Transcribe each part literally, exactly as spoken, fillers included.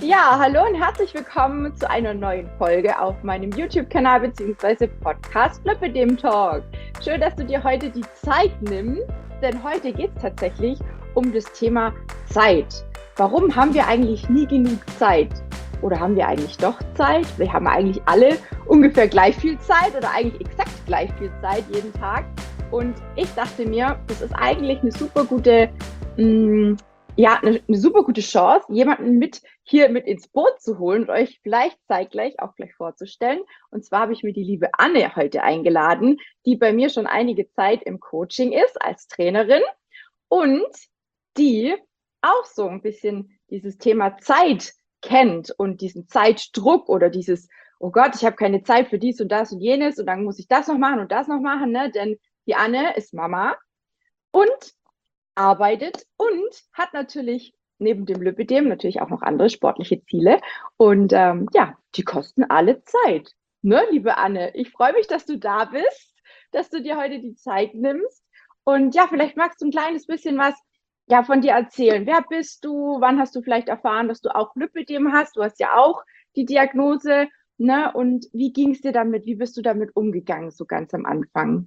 Ja, hallo und herzlich willkommen zu einer neuen Folge auf meinem YouTube-Kanal bzw. Podcast Lipidem Talk. Schön, dass du dir heute die Zeit nimmst, denn heute geht es tatsächlich um das Thema Zeit. Warum haben wir eigentlich nie genug Zeit? Oder haben wir eigentlich doch Zeit? Wir haben eigentlich alle ungefähr gleich viel Zeit oder eigentlich exakt gleich viel Zeit jeden Tag. Und ich dachte mir, das ist eigentlich eine super gute mh, ja, eine, eine super gute Chance, jemanden mit hier mit ins Boot zu holen und euch vielleicht zeitgleich auch gleich vorzustellen. Und zwar habe ich mir die liebe Anne heute eingeladen, die bei mir schon einige Zeit im Coaching ist als Trainerin und die auch so ein bisschen dieses Thema Zeit kennt und diesen Zeitdruck oder dieses, oh Gott, ich habe keine Zeit für dies und das und jenes und dann muss ich das noch machen und das noch machen, ne? Denn die Anne ist Mama und arbeitet und hat natürlich neben dem Lipidem natürlich auch noch andere sportliche Ziele. Und ähm, ja, die kosten alle Zeit. Ne, liebe Anne, ich freue mich, dass du da bist, dass du dir heute die Zeit nimmst. Und ja, vielleicht magst du ein kleines bisschen was ja, von dir erzählen. Wer bist du? Wann hast du vielleicht erfahren, dass du auch Lipidem hast? Du hast ja auch die Diagnose. Ne? Und wie ging es dir damit? Wie bist du damit umgegangen, so ganz am Anfang?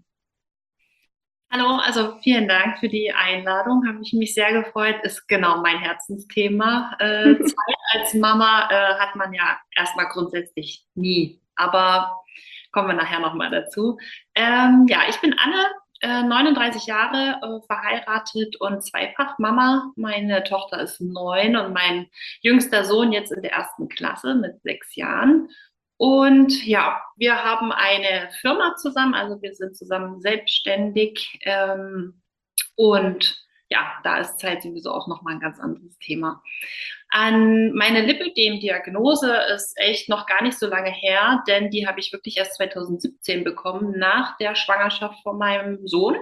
Hallo, also vielen Dank für die Einladung. Habe ich mich sehr gefreut. Ist genau mein Herzensthema. Äh, Zeit als Mama äh, hat man ja erstmal grundsätzlich nie. Aber kommen wir nachher nochmal dazu. Ähm, ja, ich bin Anne, äh, neununddreißig Jahre, äh, verheiratet und zweifach Mama. Meine Tochter ist neun und mein jüngster Sohn jetzt in der ersten Klasse mit sechs Jahren. Und ja, wir haben eine Firma zusammen, also wir sind zusammen selbstständig. Ähm, und ja, da ist Zeit sowieso auch nochmal ein ganz anderes Thema. An meine Lipödem-Diagnose ist echt noch gar nicht so lange her, denn die habe ich wirklich erst zwanzig siebzehn bekommen, nach der Schwangerschaft von meinem Sohn.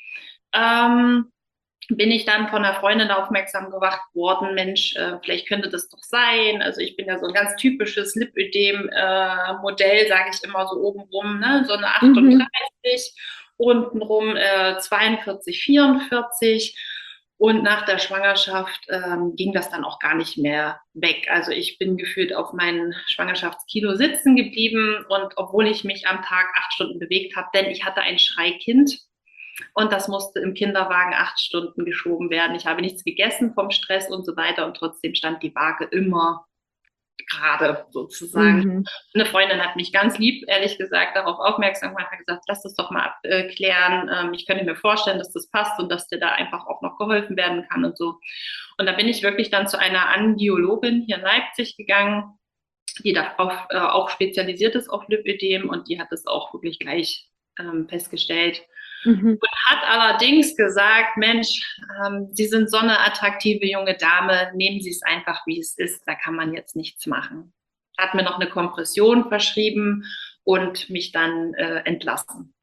Ähm, bin ich dann von einer Freundin aufmerksam gemacht worden, Mensch, äh, vielleicht könnte das doch sein. Also ich bin ja so ein ganz typisches Lipödem-Modell, äh, sage ich immer so obenrum, ne? So eine Mhm. achtunddreißig, untenrum äh, zweiundvierzig, vierundvierzig. Und nach der Schwangerschaft ähm, ging das dann auch gar nicht mehr weg. Also ich bin gefühlt auf meinen Schwangerschaftskilo sitzen geblieben und obwohl ich mich am Tag acht Stunden bewegt habe, denn ich hatte ein Schreikind, und das musste im Kinderwagen acht Stunden geschoben werden. Ich habe nichts gegessen vom Stress und so weiter und trotzdem stand die Waage immer gerade sozusagen. Mhm. Eine Freundin hat mich ganz lieb, ehrlich gesagt, darauf aufmerksam gemacht, hat gesagt, lass das doch mal abklären. Ähm, ich könnte mir vorstellen, dass das passt und dass dir da einfach auch noch geholfen werden kann und so. Und da bin ich wirklich dann zu einer Angiologin hier in Leipzig gegangen, die darauf äh, auch spezialisiert ist auf Lipödem, und die hat es auch wirklich gleich ähm, festgestellt. Mhm. Und hat allerdings gesagt, Mensch, ähm, Sie sind so eine attraktive junge Dame, nehmen Sie es einfach, wie es ist, da kann man jetzt nichts machen. Hat mir noch eine Kompression verschrieben und mich dann äh, entlassen.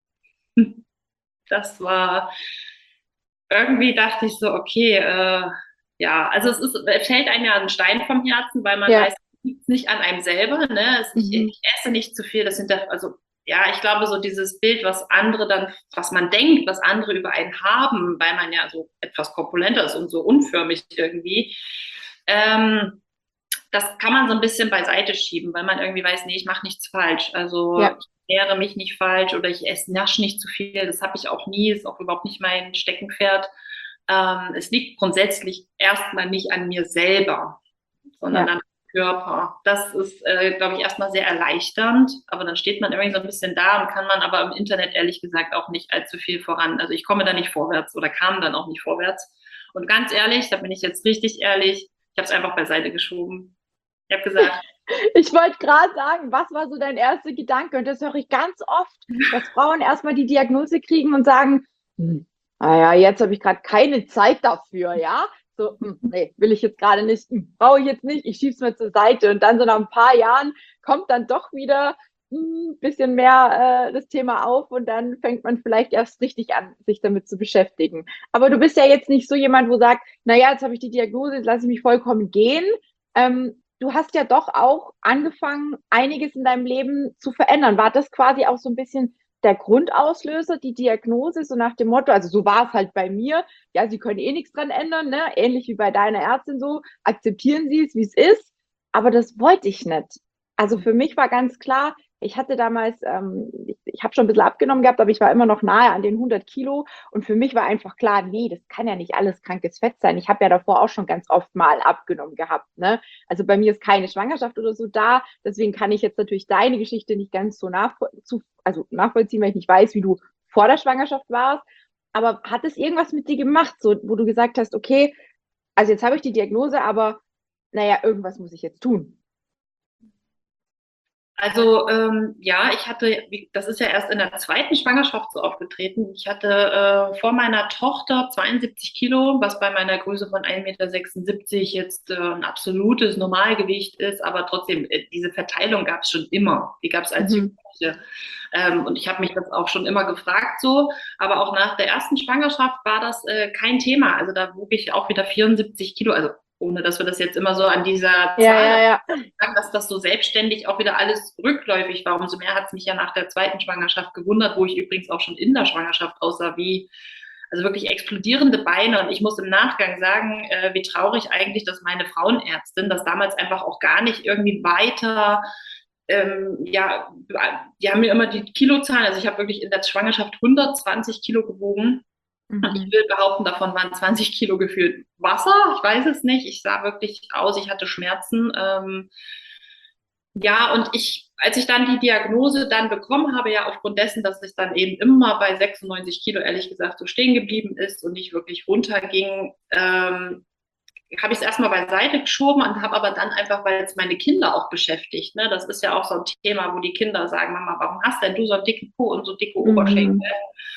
Das war, irgendwie dachte ich so, okay, äh, ja, also es ist, es fällt einem ja ein Stein vom Herzen, weil man Ja. weiß, es liegt nicht an einem selber, ne? Es, ich, Mhm. ich esse nicht zu viel, das sind da, also ja, ich glaube, so dieses Bild, was andere dann, was man denkt, was andere über einen haben, weil man ja so etwas korpulenter ist und so unförmig irgendwie, ähm, das kann man so ein bisschen beiseite schieben, weil man irgendwie weiß, nee, ich mache nichts falsch. Also Ja. ich ernähre mich nicht falsch oder ich esse nasch nicht zu viel. Das habe ich auch nie, ist auch überhaupt nicht mein Steckenpferd. Ähm, es liegt grundsätzlich erstmal nicht an mir selber, sondern Ja. an dem Körper. Das ist, äh, glaube ich, erstmal sehr erleichternd. Aber dann steht man irgendwie so ein bisschen da und kann man aber im Internet ehrlich gesagt auch nicht allzu viel voran. Also ich komme da nicht vorwärts oder kam dann auch nicht vorwärts. Und ganz ehrlich, da bin ich jetzt richtig ehrlich, ich habe es einfach beiseite geschoben. Ich habe gesagt, Ich wollte gerade sagen, was war so dein erster Gedanke? Und das höre ich ganz oft, dass Frauen erstmal die Diagnose kriegen und sagen, hm, naja, jetzt habe ich gerade keine Zeit dafür, ja? So, hm, nee, will ich jetzt gerade nicht, hm, brauche ich jetzt nicht, ich schiebe es mir zur Seite. Und dann so nach ein paar Jahren kommt dann doch wieder ein hm, bisschen mehr äh, das Thema auf und dann fängt man vielleicht erst richtig an, sich damit zu beschäftigen. Aber du bist ja jetzt nicht so jemand, wo sagt, naja, jetzt habe ich die Diagnose, jetzt lasse ich mich vollkommen gehen. Ähm, du hast ja doch auch angefangen, einiges in deinem Leben zu verändern. War das quasi auch so ein bisschen der Grundauslöser, die Diagnose, so nach dem Motto, also so war es halt bei mir, ja, Sie können eh nichts dran ändern, ne? Ähnlich wie bei deiner Ärztin so, akzeptieren Sie es, wie es ist. aber das wollte ich nicht. Also für mich war ganz klar, ich hatte damals, ähm, ich, ich habe schon ein bisschen abgenommen gehabt, aber ich war immer noch nahe an den hundert Kilo. Und für mich war einfach klar, nee, das kann ja nicht alles krankes Fett sein. Ich habe ja davor auch schon ganz oft mal abgenommen gehabt. Ne? Also bei mir ist keine Schwangerschaft oder so da. Deswegen kann ich jetzt natürlich deine Geschichte nicht ganz so nachvoll zu, also nachvollziehen, weil ich nicht weiß, wie du vor der Schwangerschaft warst. Aber hat es irgendwas mit dir gemacht, so, wo du gesagt hast, okay, also jetzt habe ich die Diagnose, aber naja, irgendwas muss ich jetzt tun. Also ähm, ja, ich hatte, wie- das ist ja erst in der zweiten Schwangerschaft so aufgetreten. Ich hatte äh, vor meiner Tochter zweiundsiebzig Kilo, was bei meiner Größe von ein Meter sechsundsiebzig jetzt äh, ein absolutes Normalgewicht ist, aber trotzdem, äh, diese Verteilung gab es schon immer. Die gab es als Mhm. Jugendliche. Ähm, und ich habe mich das auch schon immer gefragt so, aber auch nach der ersten Schwangerschaft war das äh, kein Thema. Also da wog ich auch wieder vierundsiebzig Kilo, also ohne dass wir das jetzt immer so an dieser Ja, Zahl ja, ja. sagen, dass das so selbstständig auch wieder alles rückläufig war. Umso mehr hat es mich ja nach der zweiten Schwangerschaft gewundert, wo ich übrigens auch schon in der Schwangerschaft aussah wie, also wirklich explodierende Beine. Und ich muss im Nachgang sagen, äh, wie traurig eigentlich, dass meine Frauenärztin das damals einfach auch gar nicht irgendwie weiter, ähm, ja, die haben mir immer die Kilozahlen, also ich habe wirklich in der Schwangerschaft hundertzwanzig Kilo gewogen. Und ich Mhm. will behaupten, davon waren zwanzig Kilo gefühlt Wasser. Ich weiß es nicht. Ich sah wirklich aus, ich hatte Schmerzen. Ähm, ja, und ich, als ich dann die Diagnose dann bekommen habe, ja aufgrund dessen, dass es dann eben immer bei sechsundneunzig Kilo ehrlich gesagt so stehen geblieben ist und nicht wirklich runterging, ähm, habe ich es erstmal beiseite geschoben und habe aber dann einfach, weil es meine Kinder auch beschäftigt, ne, das ist ja auch so ein Thema, wo die Kinder sagen, Mama, warum hast denn du so einen dicken Po und so dicke Oberschenkel? Mhm.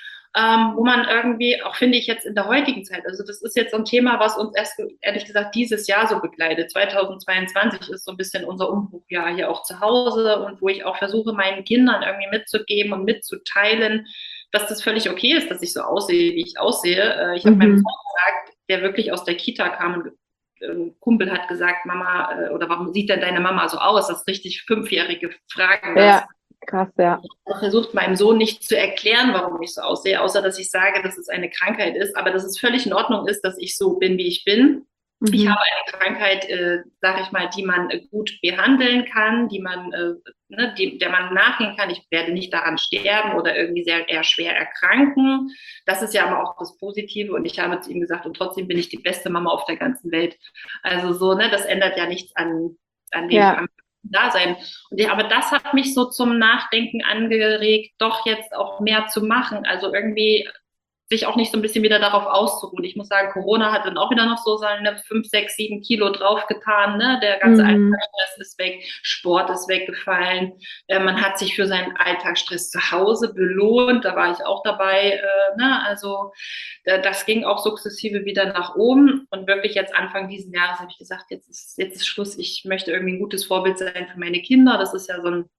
Ähm, wo man irgendwie, auch finde ich jetzt in der heutigen Zeit, also das ist jetzt so ein Thema, was uns erst, ehrlich gesagt, dieses Jahr so begleitet. zweitausendzweiundzwanzig ist so ein bisschen unser Umbruchjahr hier auch zu Hause und wo ich auch versuche, meinen Kindern irgendwie mitzugeben und mitzuteilen, dass das völlig okay ist, dass ich so aussehe, wie ich aussehe. Äh, ich habe meinem Mhm. Sohn gesagt, der wirklich aus der Kita kam und ein Kumpel hat gesagt, Mama, äh, oder warum sieht denn deine Mama so aus? Das richtig Fünfjährige fragen das. Ja, krass, ja. Ich habe versucht, meinem Sohn nicht zu erklären, warum ich so aussehe, außer dass ich sage, dass es eine Krankheit ist, aber dass es völlig in Ordnung ist, dass ich so bin, wie ich bin. Ich habe Mhm. eine Krankheit, äh, sage ich mal, die man äh, gut behandeln kann, die man, äh, ne, die, der man nachgehen kann. Ich werde nicht daran sterben oder irgendwie sehr eher schwer erkranken. Das ist ja aber auch das Positive. Und ich habe zu ihm gesagt, und trotzdem bin ich die beste Mama auf der ganzen Welt. Also so, ne, das ändert ja nichts an, an dem Ja, am Dasein. Und ja, aber das hat mich so zum Nachdenken angeregt, doch jetzt auch mehr zu machen. Also irgendwie sich auch nicht so ein bisschen wieder darauf auszuruhen. Ich muss sagen, Corona hat dann auch wieder noch so seine fünf, sechs, sieben Kilo draufgetan. Ne? Der ganze mhm. Alltagsstress ist weg, Sport ist weggefallen. Äh, man hat sich für seinen Alltagsstress zu Hause belohnt. Da war ich auch dabei. Äh, ne? Also äh, das ging auch sukzessive wieder nach oben. Und wirklich jetzt Anfang dieses Jahres habe ich gesagt, jetzt ist, jetzt ist Schluss. Ich möchte irgendwie ein gutes Vorbild sein für meine Kinder. Das ist ja so ein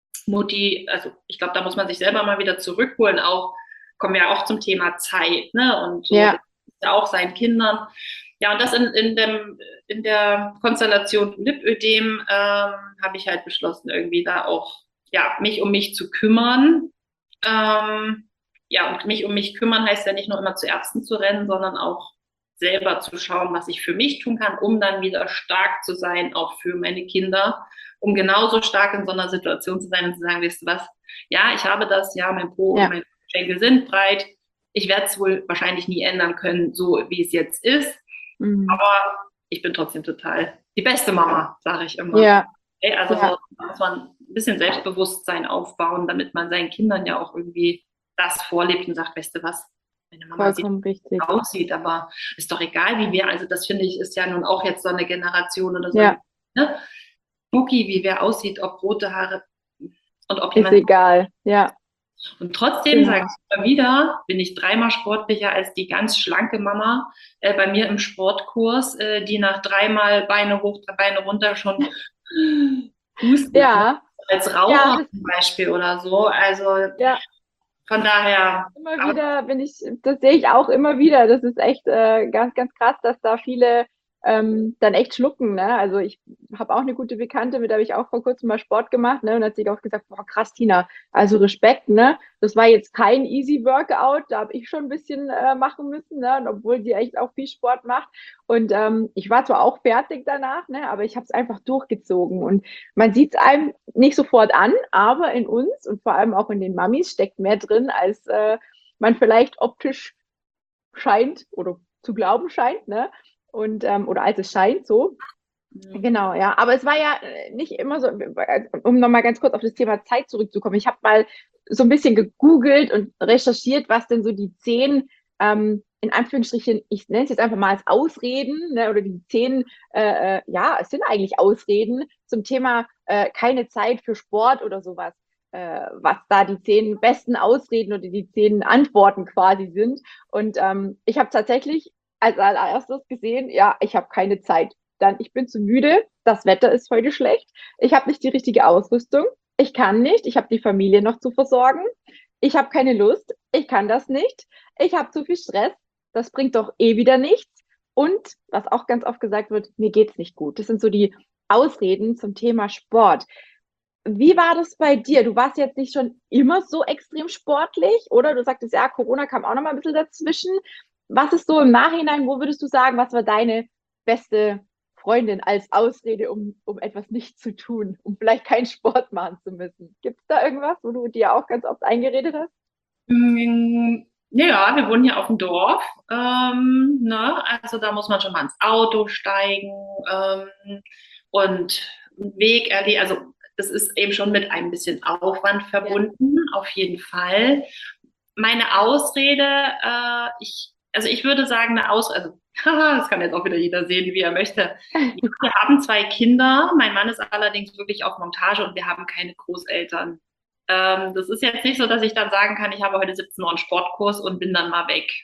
Mutti, also ich glaube, da muss man sich selber mal wieder zurückholen, auch kommen wir ja auch zum Thema Zeit, ne? Und so, das Ja, ist ja auch seinen Kindern. Ja, und das in, in, dem, in der Konstellation Lipödem ähm, habe ich halt beschlossen, irgendwie da auch ja, mich um mich zu kümmern. Ähm, ja, und mich um mich kümmern heißt ja nicht nur immer zu Ärzten zu rennen, sondern auch selber zu schauen, was ich für mich tun kann, um dann wieder stark zu sein, auch für meine Kinder, um genauso stark in so einer Situation zu sein und zu sagen, weißt du was, ja, ich habe das, ja, mein Po und ja. meine Schenkel sind breit. Ich werde es wohl wahrscheinlich nie ändern können, so wie es jetzt ist. Mhm. Aber ich bin trotzdem total die beste Mama, sage ich immer. Ja, Okay, also ja, so muss man ein bisschen Selbstbewusstsein aufbauen, damit man seinen Kindern ja auch irgendwie das vorlebt und sagt, weißt du was, meine Mama sieht vollkommen richtig. aussieht, aber ist doch egal, wie wir, also das finde ich, ist ja nun auch jetzt so eine Generation oder so ein, Ja, ne? Mucki, wie wer aussieht, ob rote Haare und ob ist jemand, egal. Ja, und trotzdem sage genau. ich immer wieder, bin ich dreimal sportlicher als die ganz schlanke Mama äh, bei mir im Sportkurs, äh, die nach dreimal Beine hoch, Beine runter schon hustet, ne? Ja, Als ja, Raucher das, zum Beispiel oder so. Also ja, von daher, immer aber wieder bin ich, das sehe ich auch immer wieder. Das ist echt äh, ganz, ganz krass, dass da viele ähm, dann echt schlucken. Ne? Also ich habe auch eine gute Bekannte, mit der habe ich auch vor kurzem mal Sport gemacht, ne? Und hat sie auch gesagt, boah, krass, Tina, also Respekt, ne? Das war jetzt kein easy Workout, da habe ich schon ein bisschen äh, machen müssen, ne? Und obwohl die echt auch viel Sport macht. Und ähm, ich war zwar auch fertig danach, ne? Aber ich habe es einfach durchgezogen. Und man sieht es einem nicht sofort an, aber in uns und vor allem auch in den Mamis steckt mehr drin, als äh, man vielleicht optisch scheint oder zu glauben scheint, ne? Und ähm, oder als es scheint so. Mhm. Genau, ja. Aber es war ja äh, nicht immer so, um nochmal ganz kurz auf das Thema Zeit zurückzukommen. Ich habe mal so ein bisschen gegoogelt und recherchiert, was denn so die zehn, ähm, in Anführungsstrichen, ich nenne es jetzt einfach mal als Ausreden, ne, oder die zehn, äh, äh, ja, es sind eigentlich Ausreden zum Thema äh, keine Zeit für Sport oder sowas, äh, was da die zehn besten Ausreden oder die zehn Antworten quasi sind. Und ähm, ich habe tatsächlich als allererstes gesehen, ja, ich habe keine Zeit. Dann, ich bin zu müde, das Wetter ist heute schlecht, ich habe nicht die richtige Ausrüstung, ich kann nicht, ich habe die Familie noch zu versorgen, ich habe keine Lust, ich kann das nicht, ich habe zu viel Stress, das bringt doch eh wieder nichts. Und was auch ganz oft gesagt wird, mir geht's nicht gut. Das sind so die Ausreden zum Thema Sport. Wie war das bei dir? Du warst jetzt nicht schon immer so extrem sportlich, oder? Du sagtest, ja, Corona kam auch noch mal ein bisschen dazwischen. Was ist so im Nachhinein, wo würdest du sagen, was war deine beste Freundin als Ausrede, um, um etwas nicht zu tun, um vielleicht keinen Sport machen zu müssen? Gibt es da irgendwas, wo du dir auch ganz oft eingeredet hast? Mm, Ja, wir wohnen hier auf dem Dorf. Ähm, ne? Also da muss man schon mal ins Auto steigen ähm, und einen Weg erleben. Also das ist eben schon mit ein bisschen Aufwand Ja. verbunden, auf jeden Fall. Meine Ausrede, äh, ich, also ich würde sagen, eine Ausrede, also haha, das kann jetzt auch wieder jeder sehen, wie er möchte. Ja, wir haben zwei Kinder. Mein Mann ist allerdings wirklich auf Montage und wir haben keine Großeltern. Ähm, das ist jetzt nicht so, dass ich dann sagen kann, ich habe heute siebzehn Uhr einen Sportkurs und bin dann mal weg.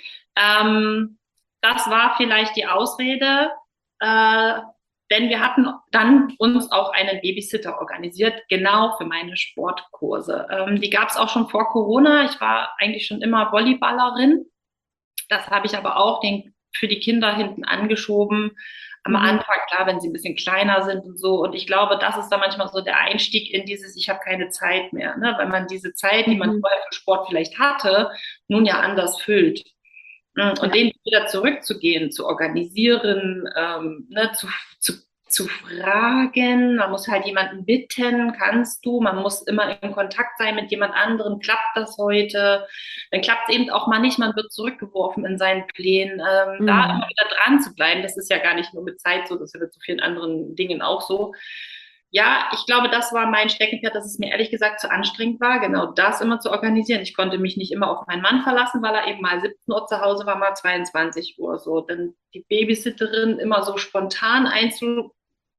Ähm, Das war vielleicht die Ausrede, äh, denn wir hatten dann uns auch einen Babysitter organisiert, genau für meine Sportkurse. Ähm, die gab es auch schon vor Corona. Ich war eigentlich schon immer Volleyballerin. Das habe ich aber auch den, für die Kinder hinten angeschoben. Am Mhm. Anfang, klar, wenn sie ein bisschen kleiner sind und so. Und ich glaube, das ist dann manchmal so der Einstieg in dieses, ich habe keine Zeit mehr, ne? Weil man diese Zeit, die man Mhm. vorher für Sport vielleicht hatte, nun ja anders füllt. Und Ja. den wieder zurückzugehen, zu organisieren, ähm, ne, zu, zu, zu fragen. Man muss halt jemanden bitten, kannst du? Man muss immer in Kontakt sein mit jemand anderem. Klappt das heute? Dann klappt es eben auch mal nicht. Man wird zurückgeworfen in seinen Plänen. Ähm, da Mhm. immer wieder dran zu bleiben, das ist ja gar nicht nur mit Zeit so, das ist ja mit so vielen anderen Dingen auch so. Ja, ich glaube, das war mein Steckenpferd, dass es mir ehrlich gesagt zu anstrengend war, genau das immer zu organisieren. Ich konnte mich nicht immer auf meinen Mann verlassen, weil er eben mal siebzehn Uhr zu Hause war, mal zweiundzwanzig Uhr so. Dann die Babysitterin immer so spontan einzuverleiben,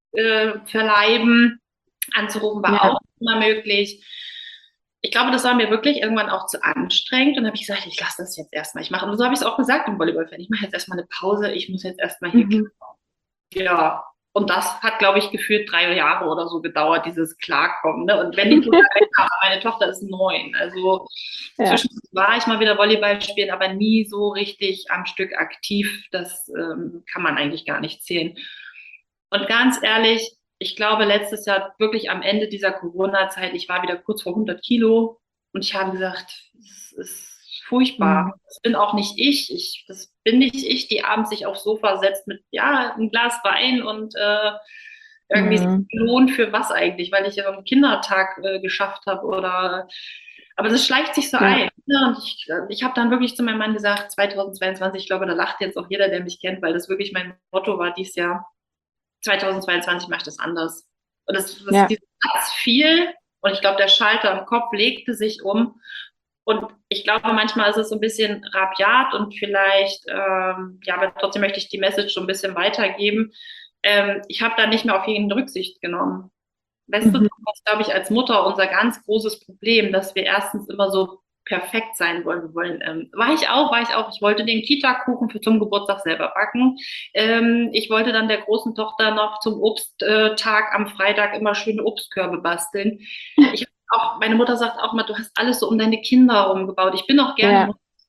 anzurufen, war Ja. auch immer möglich. Ich glaube, das war mir wirklich irgendwann auch zu anstrengend und habe ich gesagt, ich lasse das jetzt erstmal. Ich mache, und so habe ich es auch gesagt im Volleyballfan, ich mache jetzt erstmal eine Pause, ich muss jetzt erstmal hier, Mhm. ja, und das hat, glaube ich, gefühlt drei Jahre oder so gedauert, dieses Klarkommen. Ne? Und wenn die Kinder weg haben, meine Tochter ist neun. Also Ja. zwischendurch war ich mal wieder Volleyball spielen, aber nie so richtig am Stück aktiv. Das ähm, kann man eigentlich gar nicht zählen. Und ganz ehrlich, ich glaube, letztes Jahr wirklich am Ende dieser Corona-Zeit, ich war wieder kurz vor hundert Kilo und ich habe gesagt, es ist furchtbar. Mhm. Das bin auch nicht ich. ich. Das bin nicht ich, die abends sich aufs Sofa setzt mit, ja, ein Glas Wein und äh, irgendwie sich Mhm. belohnt für was eigentlich, weil ich ja einen Kindertag äh, geschafft habe oder, aber das schleicht sich so Ja. ein. Ne? Und ich, ich habe dann wirklich zu meinem Mann gesagt, zweitausendzweiundzwanzig, ich glaube, da lacht jetzt auch jeder, der mich kennt, weil das wirklich mein Motto war dieses Jahr. zweitausendzweiundzwanzig mache ich das anders. Und das, das, Ja. dieser Satz fiel und ich glaube, der Schalter im Kopf legte sich um. Und ich glaube, manchmal ist es so ein bisschen rabiat und vielleicht, ähm, ja, aber trotzdem möchte ich die Message so ein bisschen weitergeben. Ähm, ich habe da nicht mehr auf jeden Rücksicht genommen. Weißt du, Mhm. das ist, glaube ich, als Mutter unser ganz großes Problem, dass wir erstens immer so perfekt sein wollen. Wir wollen, ähm, war ich auch, war ich auch. Ich wollte den Kita-Kuchen für zum Geburtstag selber backen. Ähm, ich wollte dann der großen Tochter noch zum Obsttag am Freitag immer schöne Obstkörbe basteln. Ich auch, meine Mutter sagt auch mal, du hast alles so um deine Kinder herum gebaut. Ich bin auch gerne Ja. Mutter.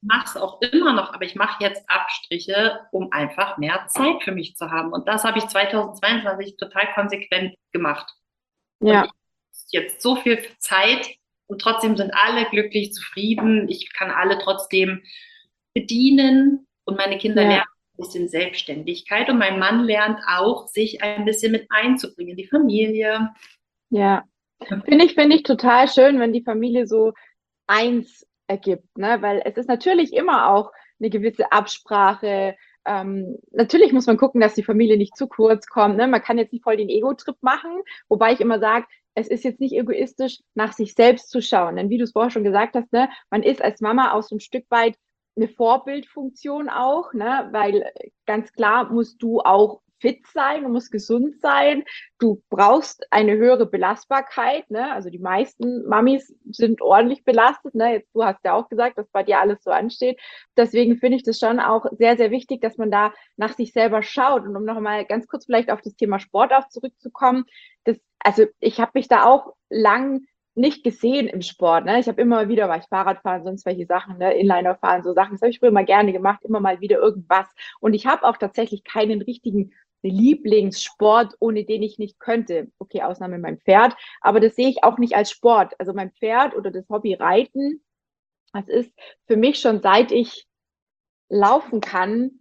mache es auch immer noch, aber ich mache jetzt Abstriche, um einfach mehr Zeit für mich zu haben. Und das habe ich zweitausendzweiundzwanzig total konsequent gemacht. Und ich Ja, habe jetzt so viel Zeit und trotzdem sind alle glücklich, zufrieden. Ich kann alle trotzdem bedienen und meine Kinder ja, lernen ein bisschen Selbstständigkeit und mein Mann lernt auch, sich ein bisschen mit einzubringen, die Familie. ja. Finde ich, finde ich total schön, wenn die Familie so eins ergibt, ne? Weil es ist natürlich immer auch eine gewisse Absprache. Ähm, natürlich muss man gucken, dass die Familie nicht zu kurz kommt, ne? Man kann jetzt nicht voll den Ego-Trip machen, wobei ich immer sage, es ist jetzt nicht egoistisch, nach sich selbst zu schauen. Denn wie du es vorher schon gesagt hast, ne, man ist als Mama auch so ein Stück weit eine Vorbildfunktion auch, ne? Weil ganz klar musst du auch fit sein, du musst gesund sein, du brauchst eine höhere Belastbarkeit, ne? Also die meisten Mamis sind ordentlich belastet, ne? Jetzt du hast ja auch gesagt, dass bei dir alles so ansteht. Deswegen finde ich das schon auch sehr, sehr wichtig, dass man da nach sich selber schaut. Und um noch mal ganz kurz vielleicht auf das Thema Sport auch zurückzukommen, das, also ich habe mich da auch lang nicht gesehen im Sport. Ne? Ich habe immer wieder, war ich Fahrradfahren, sonst welche Sachen, ne? Inliner fahren, so Sachen. Das habe ich früher mal gerne gemacht, immer mal wieder irgendwas. Und ich habe auch tatsächlich keinen richtigen Lieblingssport, ohne den ich nicht könnte. Okay, Ausnahme mein Pferd, aber das sehe ich auch nicht als Sport. Also mein Pferd oder das Hobby Reiten, das ist für mich schon seit ich laufen kann,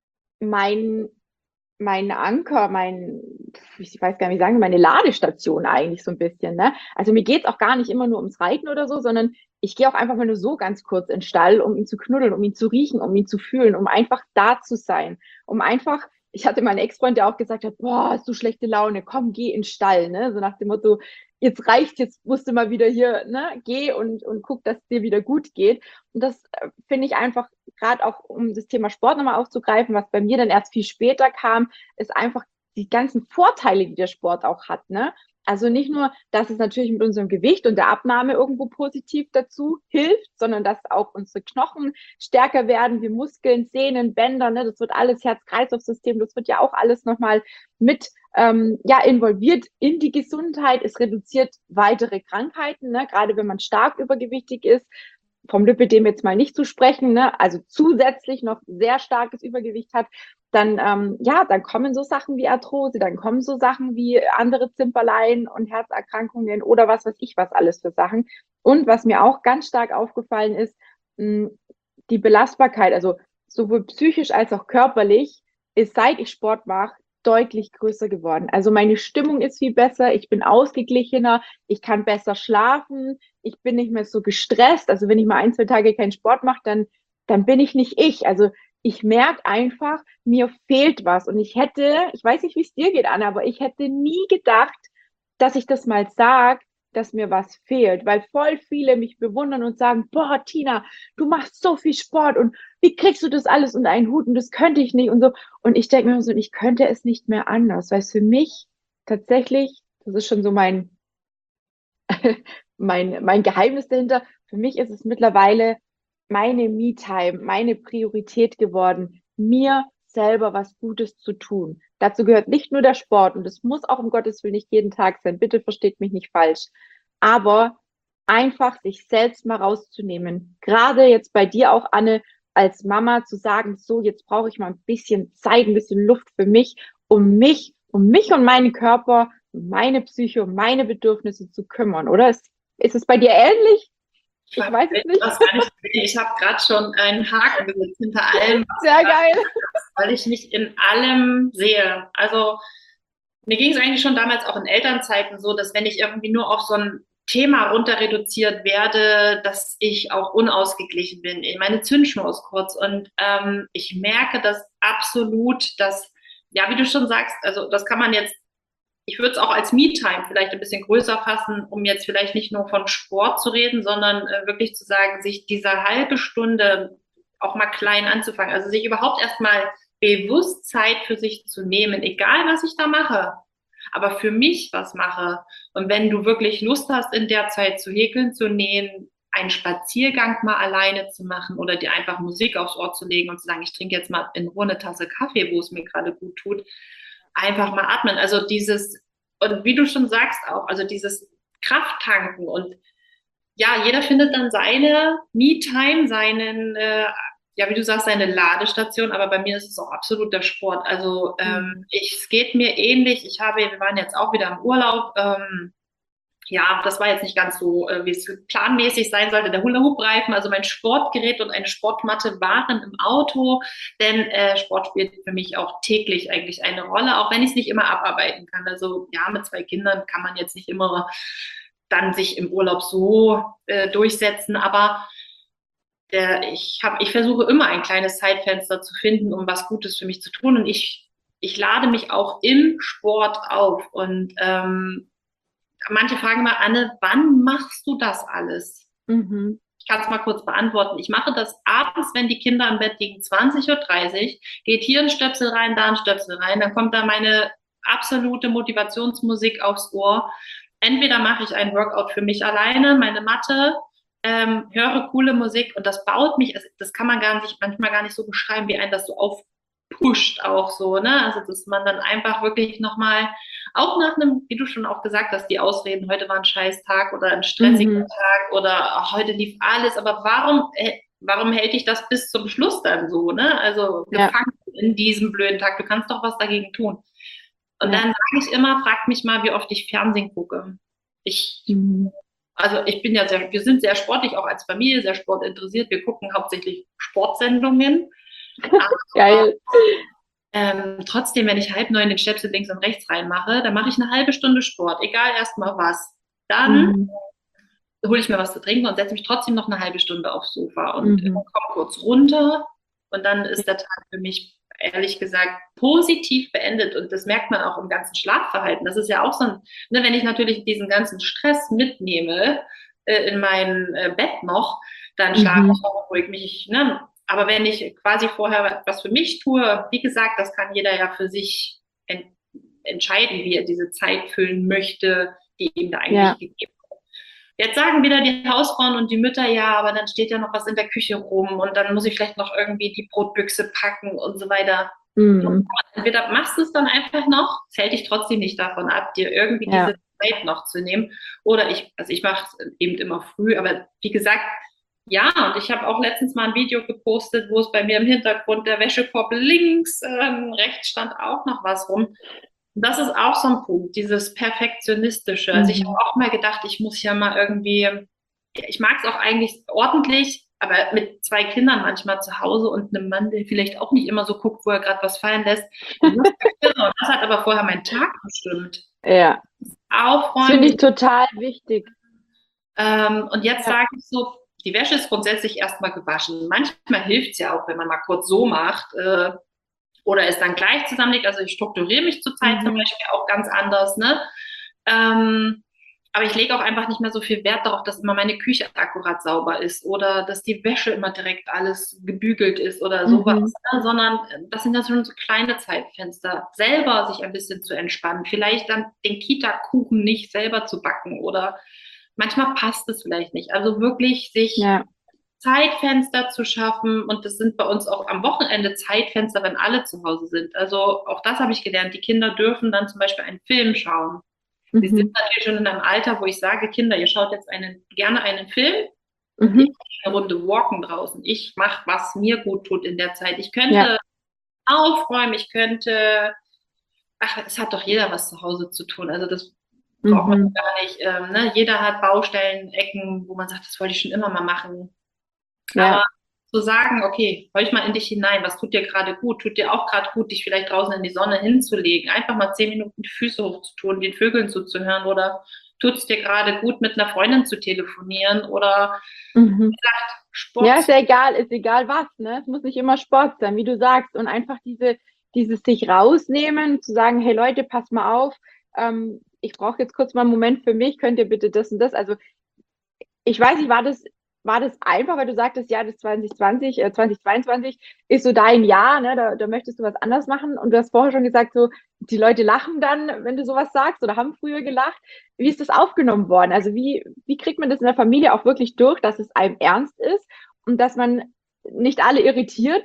mein, mein Anker, mein, ich weiß gar nicht, wie sagen, meine Ladestation eigentlich so ein bisschen. Ne? Also mir geht es auch gar nicht immer nur ums Reiten oder so, sondern ich gehe auch einfach mal nur so ganz kurz in den Stall, um ihn zu knuddeln, um ihn zu riechen, um ihn zu fühlen, um einfach da zu sein, um einfach, ich hatte meinen Ex-Freund, der auch gesagt hat, boah, hast du schlechte Laune, komm, geh in den Stall, ne? So nach dem Motto, jetzt reicht, jetzt musst du mal wieder hier, ne, geh und, und guck, dass es dir wieder gut geht. Und das äh, finde ich einfach, gerade auch um das Thema Sport nochmal aufzugreifen, was bei mir dann erst viel später kam, ist einfach die ganzen Vorteile, die der Sport auch hat, ne? Also nicht nur, dass es natürlich mit unserem Gewicht und der Abnahme irgendwo positiv dazu hilft, sondern dass auch unsere Knochen stärker werden, wie Muskeln, Sehnen, Bänder, ne? Das wird alles Herz-Kreislauf-System, das wird ja auch alles nochmal mit ähm, ja, involviert in die Gesundheit. Es reduziert weitere Krankheiten, ne? Gerade wenn man stark übergewichtig ist, vom Lipidem jetzt mal nicht zu sprechen, ne? Also zusätzlich noch sehr starkes Übergewicht hat, dann ähm, ja, dann kommen so Sachen wie Arthrose, dann kommen so Sachen wie andere Zimperleien und Herzerkrankungen oder was weiß ich was alles für Sachen. Und was mir auch ganz stark aufgefallen ist, mh, die Belastbarkeit, also sowohl psychisch als auch körperlich, ist seit ich Sport mache deutlich größer geworden. Also meine Stimmung ist viel besser, ich bin ausgeglichener, ich kann besser schlafen, ich bin nicht mehr so gestresst. Also wenn ich mal ein, zwei Tage keinen Sport mache, dann, dann bin ich nicht ich. Also ich merke einfach, mir fehlt was. Und ich hätte, ich weiß nicht, wie es dir geht, Anna, aber ich hätte nie gedacht, dass ich das mal sage, dass mir was fehlt, weil voll viele mich bewundern und sagen, boah, Tina, du machst so viel Sport und wie kriegst du das alles unter einen Hut und das könnte ich nicht und so. Und ich denke mir so, ich könnte es nicht mehr anders, weil es für mich tatsächlich, das ist schon so mein, mein, mein Geheimnis dahinter. Für mich ist es mittlerweile meine Me-Time, meine Priorität geworden, mir selber was Gutes zu tun. Dazu gehört nicht nur der Sport und es muss auch um Gottes Willen nicht jeden Tag sein. Bitte versteht mich nicht falsch. Aber einfach sich selbst mal rauszunehmen. Gerade jetzt bei dir auch, Anne, als Mama zu sagen, so, jetzt brauche ich mal ein bisschen Zeit, ein bisschen Luft für mich, um mich, um mich und meinen Körper, meine Psyche, um meine Bedürfnisse zu kümmern, oder? Ist, ist es bei dir ähnlich? Ich weiß es nicht. Was kann ich, ich habe gerade schon einen Haken gesetzt hinter allem, Sehr geil. weil ich mich in allem sehe. Also mir ging es eigentlich schon damals auch in Elternzeiten so, dass wenn ich irgendwie nur auf so ein Thema runter reduziert werde, dass ich auch unausgeglichen bin. Meine Zündschnur ist kurz und ähm, ich merke das absolut, dass, ja, wie du schon sagst, also das kann man jetzt, ich würde es auch als Me-Time vielleicht ein bisschen größer fassen, um jetzt vielleicht nicht nur von Sport zu reden, sondern äh, wirklich zu sagen, sich diese halbe Stunde auch mal klein anzufangen. Also sich überhaupt erstmal bewusst Zeit für sich zu nehmen, egal was ich da mache, aber für mich was mache. Und wenn du wirklich Lust hast, in der Zeit zu häkeln, zu nähen, einen Spaziergang mal alleine zu machen oder dir einfach Musik aufs Ohr zu legen und zu sagen, ich trinke jetzt mal in Ruhe eine Tasse Kaffee, wo es mir gerade gut tut, einfach mal atmen. Also dieses, und wie du schon sagst auch, also dieses Krafttanken und ja, jeder findet dann seine Me-Time, seinen, äh, ja, wie du sagst, seine Ladestation, aber bei mir ist es auch absolut der Sport. Also ähm, Mhm. ich, es geht mir ähnlich. Ich habe, wir waren jetzt auch wieder im Urlaub. Ähm, ja, das war jetzt nicht ganz so, äh, wie es planmäßig sein sollte, der Hula-Hoop-Reifen, also mein Sportgerät und eine Sportmatte waren im Auto, denn äh, Sport spielt für mich auch täglich eigentlich eine Rolle, auch wenn ich es nicht immer abarbeiten kann. Also ja, mit zwei Kindern kann man jetzt nicht immer dann sich im Urlaub so äh, durchsetzen, aber der, ich habe, ich versuche immer ein kleines Zeitfenster zu finden, um was Gutes für mich zu tun und ich, ich lade mich auch im Sport auf und ähm, manche fragen mal, Anne, wann machst du das alles? Mhm. Ich kann es mal kurz beantworten. Ich mache das abends, wenn die Kinder im Bett liegen, zwanzig Uhr dreißig, geht hier ein Stöpsel rein, da ein Stöpsel rein, dann kommt da meine absolute Motivationsmusik aufs Ohr. Entweder mache ich ein Workout für mich alleine, meine Matte, ähm, höre coole Musik und das baut mich, das kann man gar nicht, manchmal gar nicht so beschreiben, wie einen das so aufpusht auch so, ne? Also, dass man dann einfach wirklich nochmal, auch nach einem, wie du schon auch gesagt hast, die Ausreden, heute war ein scheiß Tag oder ein stressiger Mhm. Tag oder ach, heute lief alles, aber warum, äh, warum hält dich das bis zum Schluss dann so, ne? Also Ja, gefangen in diesem blöden Tag, du kannst doch was dagegen tun. Und ja. dann sage ich immer, frag mich mal, wie oft ich Fernsehen gucke. Ich, Mhm. also ich bin ja sehr, wir sind sehr sportlich, auch als Familie, sehr sportinteressiert. Wir gucken hauptsächlich Sportsendungen. Aber Geil. ähm, trotzdem, wenn ich halb neun den Stöpsel links und rechts reinmache, dann mache ich eine halbe Stunde Sport, egal erstmal was. Dann Mhm. hole ich mir was zu trinken und setze mich trotzdem noch eine halbe Stunde aufs Sofa und äh, Mhm. komme kurz runter. Und dann ist der Tag für mich, ehrlich gesagt, positiv beendet. Und das merkt man auch im ganzen Schlafverhalten. Das ist ja auch so ein, ne, wenn ich natürlich diesen ganzen Stress mitnehme äh, in mein äh, Bett noch, dann schlafe Mhm. ich auch ruhig mich. Ne? Aber wenn ich quasi vorher was für mich tue, wie gesagt, das kann jeder ja für sich ent entscheiden, wie er diese Zeit füllen möchte, die ihm da eigentlich Ja. gegeben. Jetzt sagen wieder die Hausfrauen und die Mütter, ja, aber dann steht ja noch was in der Küche rum und dann muss ich vielleicht noch irgendwie die Brotbüchse packen und so weiter. Mhm. Entweder machst du es dann einfach noch, es hält dich trotzdem nicht davon ab, dir irgendwie Ja. diese Zeit noch zu nehmen. Oder ich, also ich mache es eben immer früh, aber wie gesagt, ja, und ich habe auch letztens mal ein Video gepostet, wo es bei mir im Hintergrund der Wäschekorb links, ähm, rechts stand auch noch was rum. Das ist auch so ein Punkt, dieses Perfektionistische. Also ich habe Mhm. auch mal gedacht, ich muss ja mal irgendwie, ich mag es auch eigentlich ordentlich, aber mit zwei Kindern manchmal zu Hause und einem Mann, der vielleicht auch nicht immer so guckt, wo er gerade was fallen lässt. Und das, und das hat aber vorher meinen Tag bestimmt. Ja. Das Aufräumen, finde die, ich total wichtig. ähm, und jetzt Ja. sage ich so, die Wäsche ist grundsätzlich erstmal gewaschen. Manchmal hilft es ja auch, wenn man mal kurz so macht, äh, oder es dann gleich zusammenlegt. Also ich strukturiere mich zurzeit zum Mhm. Beispiel auch ganz anders, ne? Ähm, aber ich lege auch einfach nicht mehr so viel Wert darauf, dass immer meine Küche akkurat sauber ist oder dass die Wäsche immer direkt alles gebügelt ist oder sowas, Mhm. ne? Sondern das sind ja schon so kleine Zeitfenster. Selber sich ein bisschen zu entspannen, vielleicht dann den Kita-Kuchen nicht selber zu backen oder manchmal passt es vielleicht nicht. Also wirklich sich Ja. Zeitfenster zu schaffen. Und das sind bei uns auch am Wochenende Zeitfenster, wenn alle zu Hause sind. Also auch das habe ich gelernt. Die Kinder dürfen dann zum Beispiel einen Film schauen. Sie sind Mhm. natürlich schon in einem Alter, wo ich sage, Kinder, ihr schaut jetzt einen, gerne einen Film und ich Mhm. gehe eine Runde walken draußen. Ich mache, was mir gut tut in der Zeit. Ich Ja. könnte aufräumen, ich könnte, ach, es hat doch jeder was zu Hause zu tun. Also das braucht man Mhm. gar nicht. Ähm, ne? Jeder hat Baustellen, Ecken, wo man sagt, das wollte ich schon immer mal machen. Aber Ja. zu sagen, okay, horch mal in dich hinein, was tut dir gerade gut? Tut dir auch gerade gut, dich vielleicht draußen in die Sonne hinzulegen, einfach mal zehn Minuten die Füße hochzutun, den Vögeln zuzuhören oder tut es dir gerade gut, mit einer Freundin zu telefonieren oder Mhm. Ja, Sport ist zu. ja egal, ist egal was, ne? Es muss nicht immer Sport sein, wie du sagst. Und einfach diese, dieses sich rausnehmen, zu sagen, hey Leute, passt mal auf, ähm, ich brauche jetzt kurz mal einen Moment für mich, könnt ihr bitte das und das? Also ich weiß nicht, war das, war das einfach, weil du sagtest, ja, das zwanzig zwanzig, äh, zwanzig zweiundzwanzig ist so dein Jahr, ne? Da, da möchtest du was anders machen. Und du hast vorher schon gesagt, so, die Leute lachen dann, wenn du sowas sagst oder haben früher gelacht. Wie ist das aufgenommen worden? Also wie, wie kriegt man das in der Familie auch wirklich durch, dass es einem ernst ist und dass man nicht alle irritiert,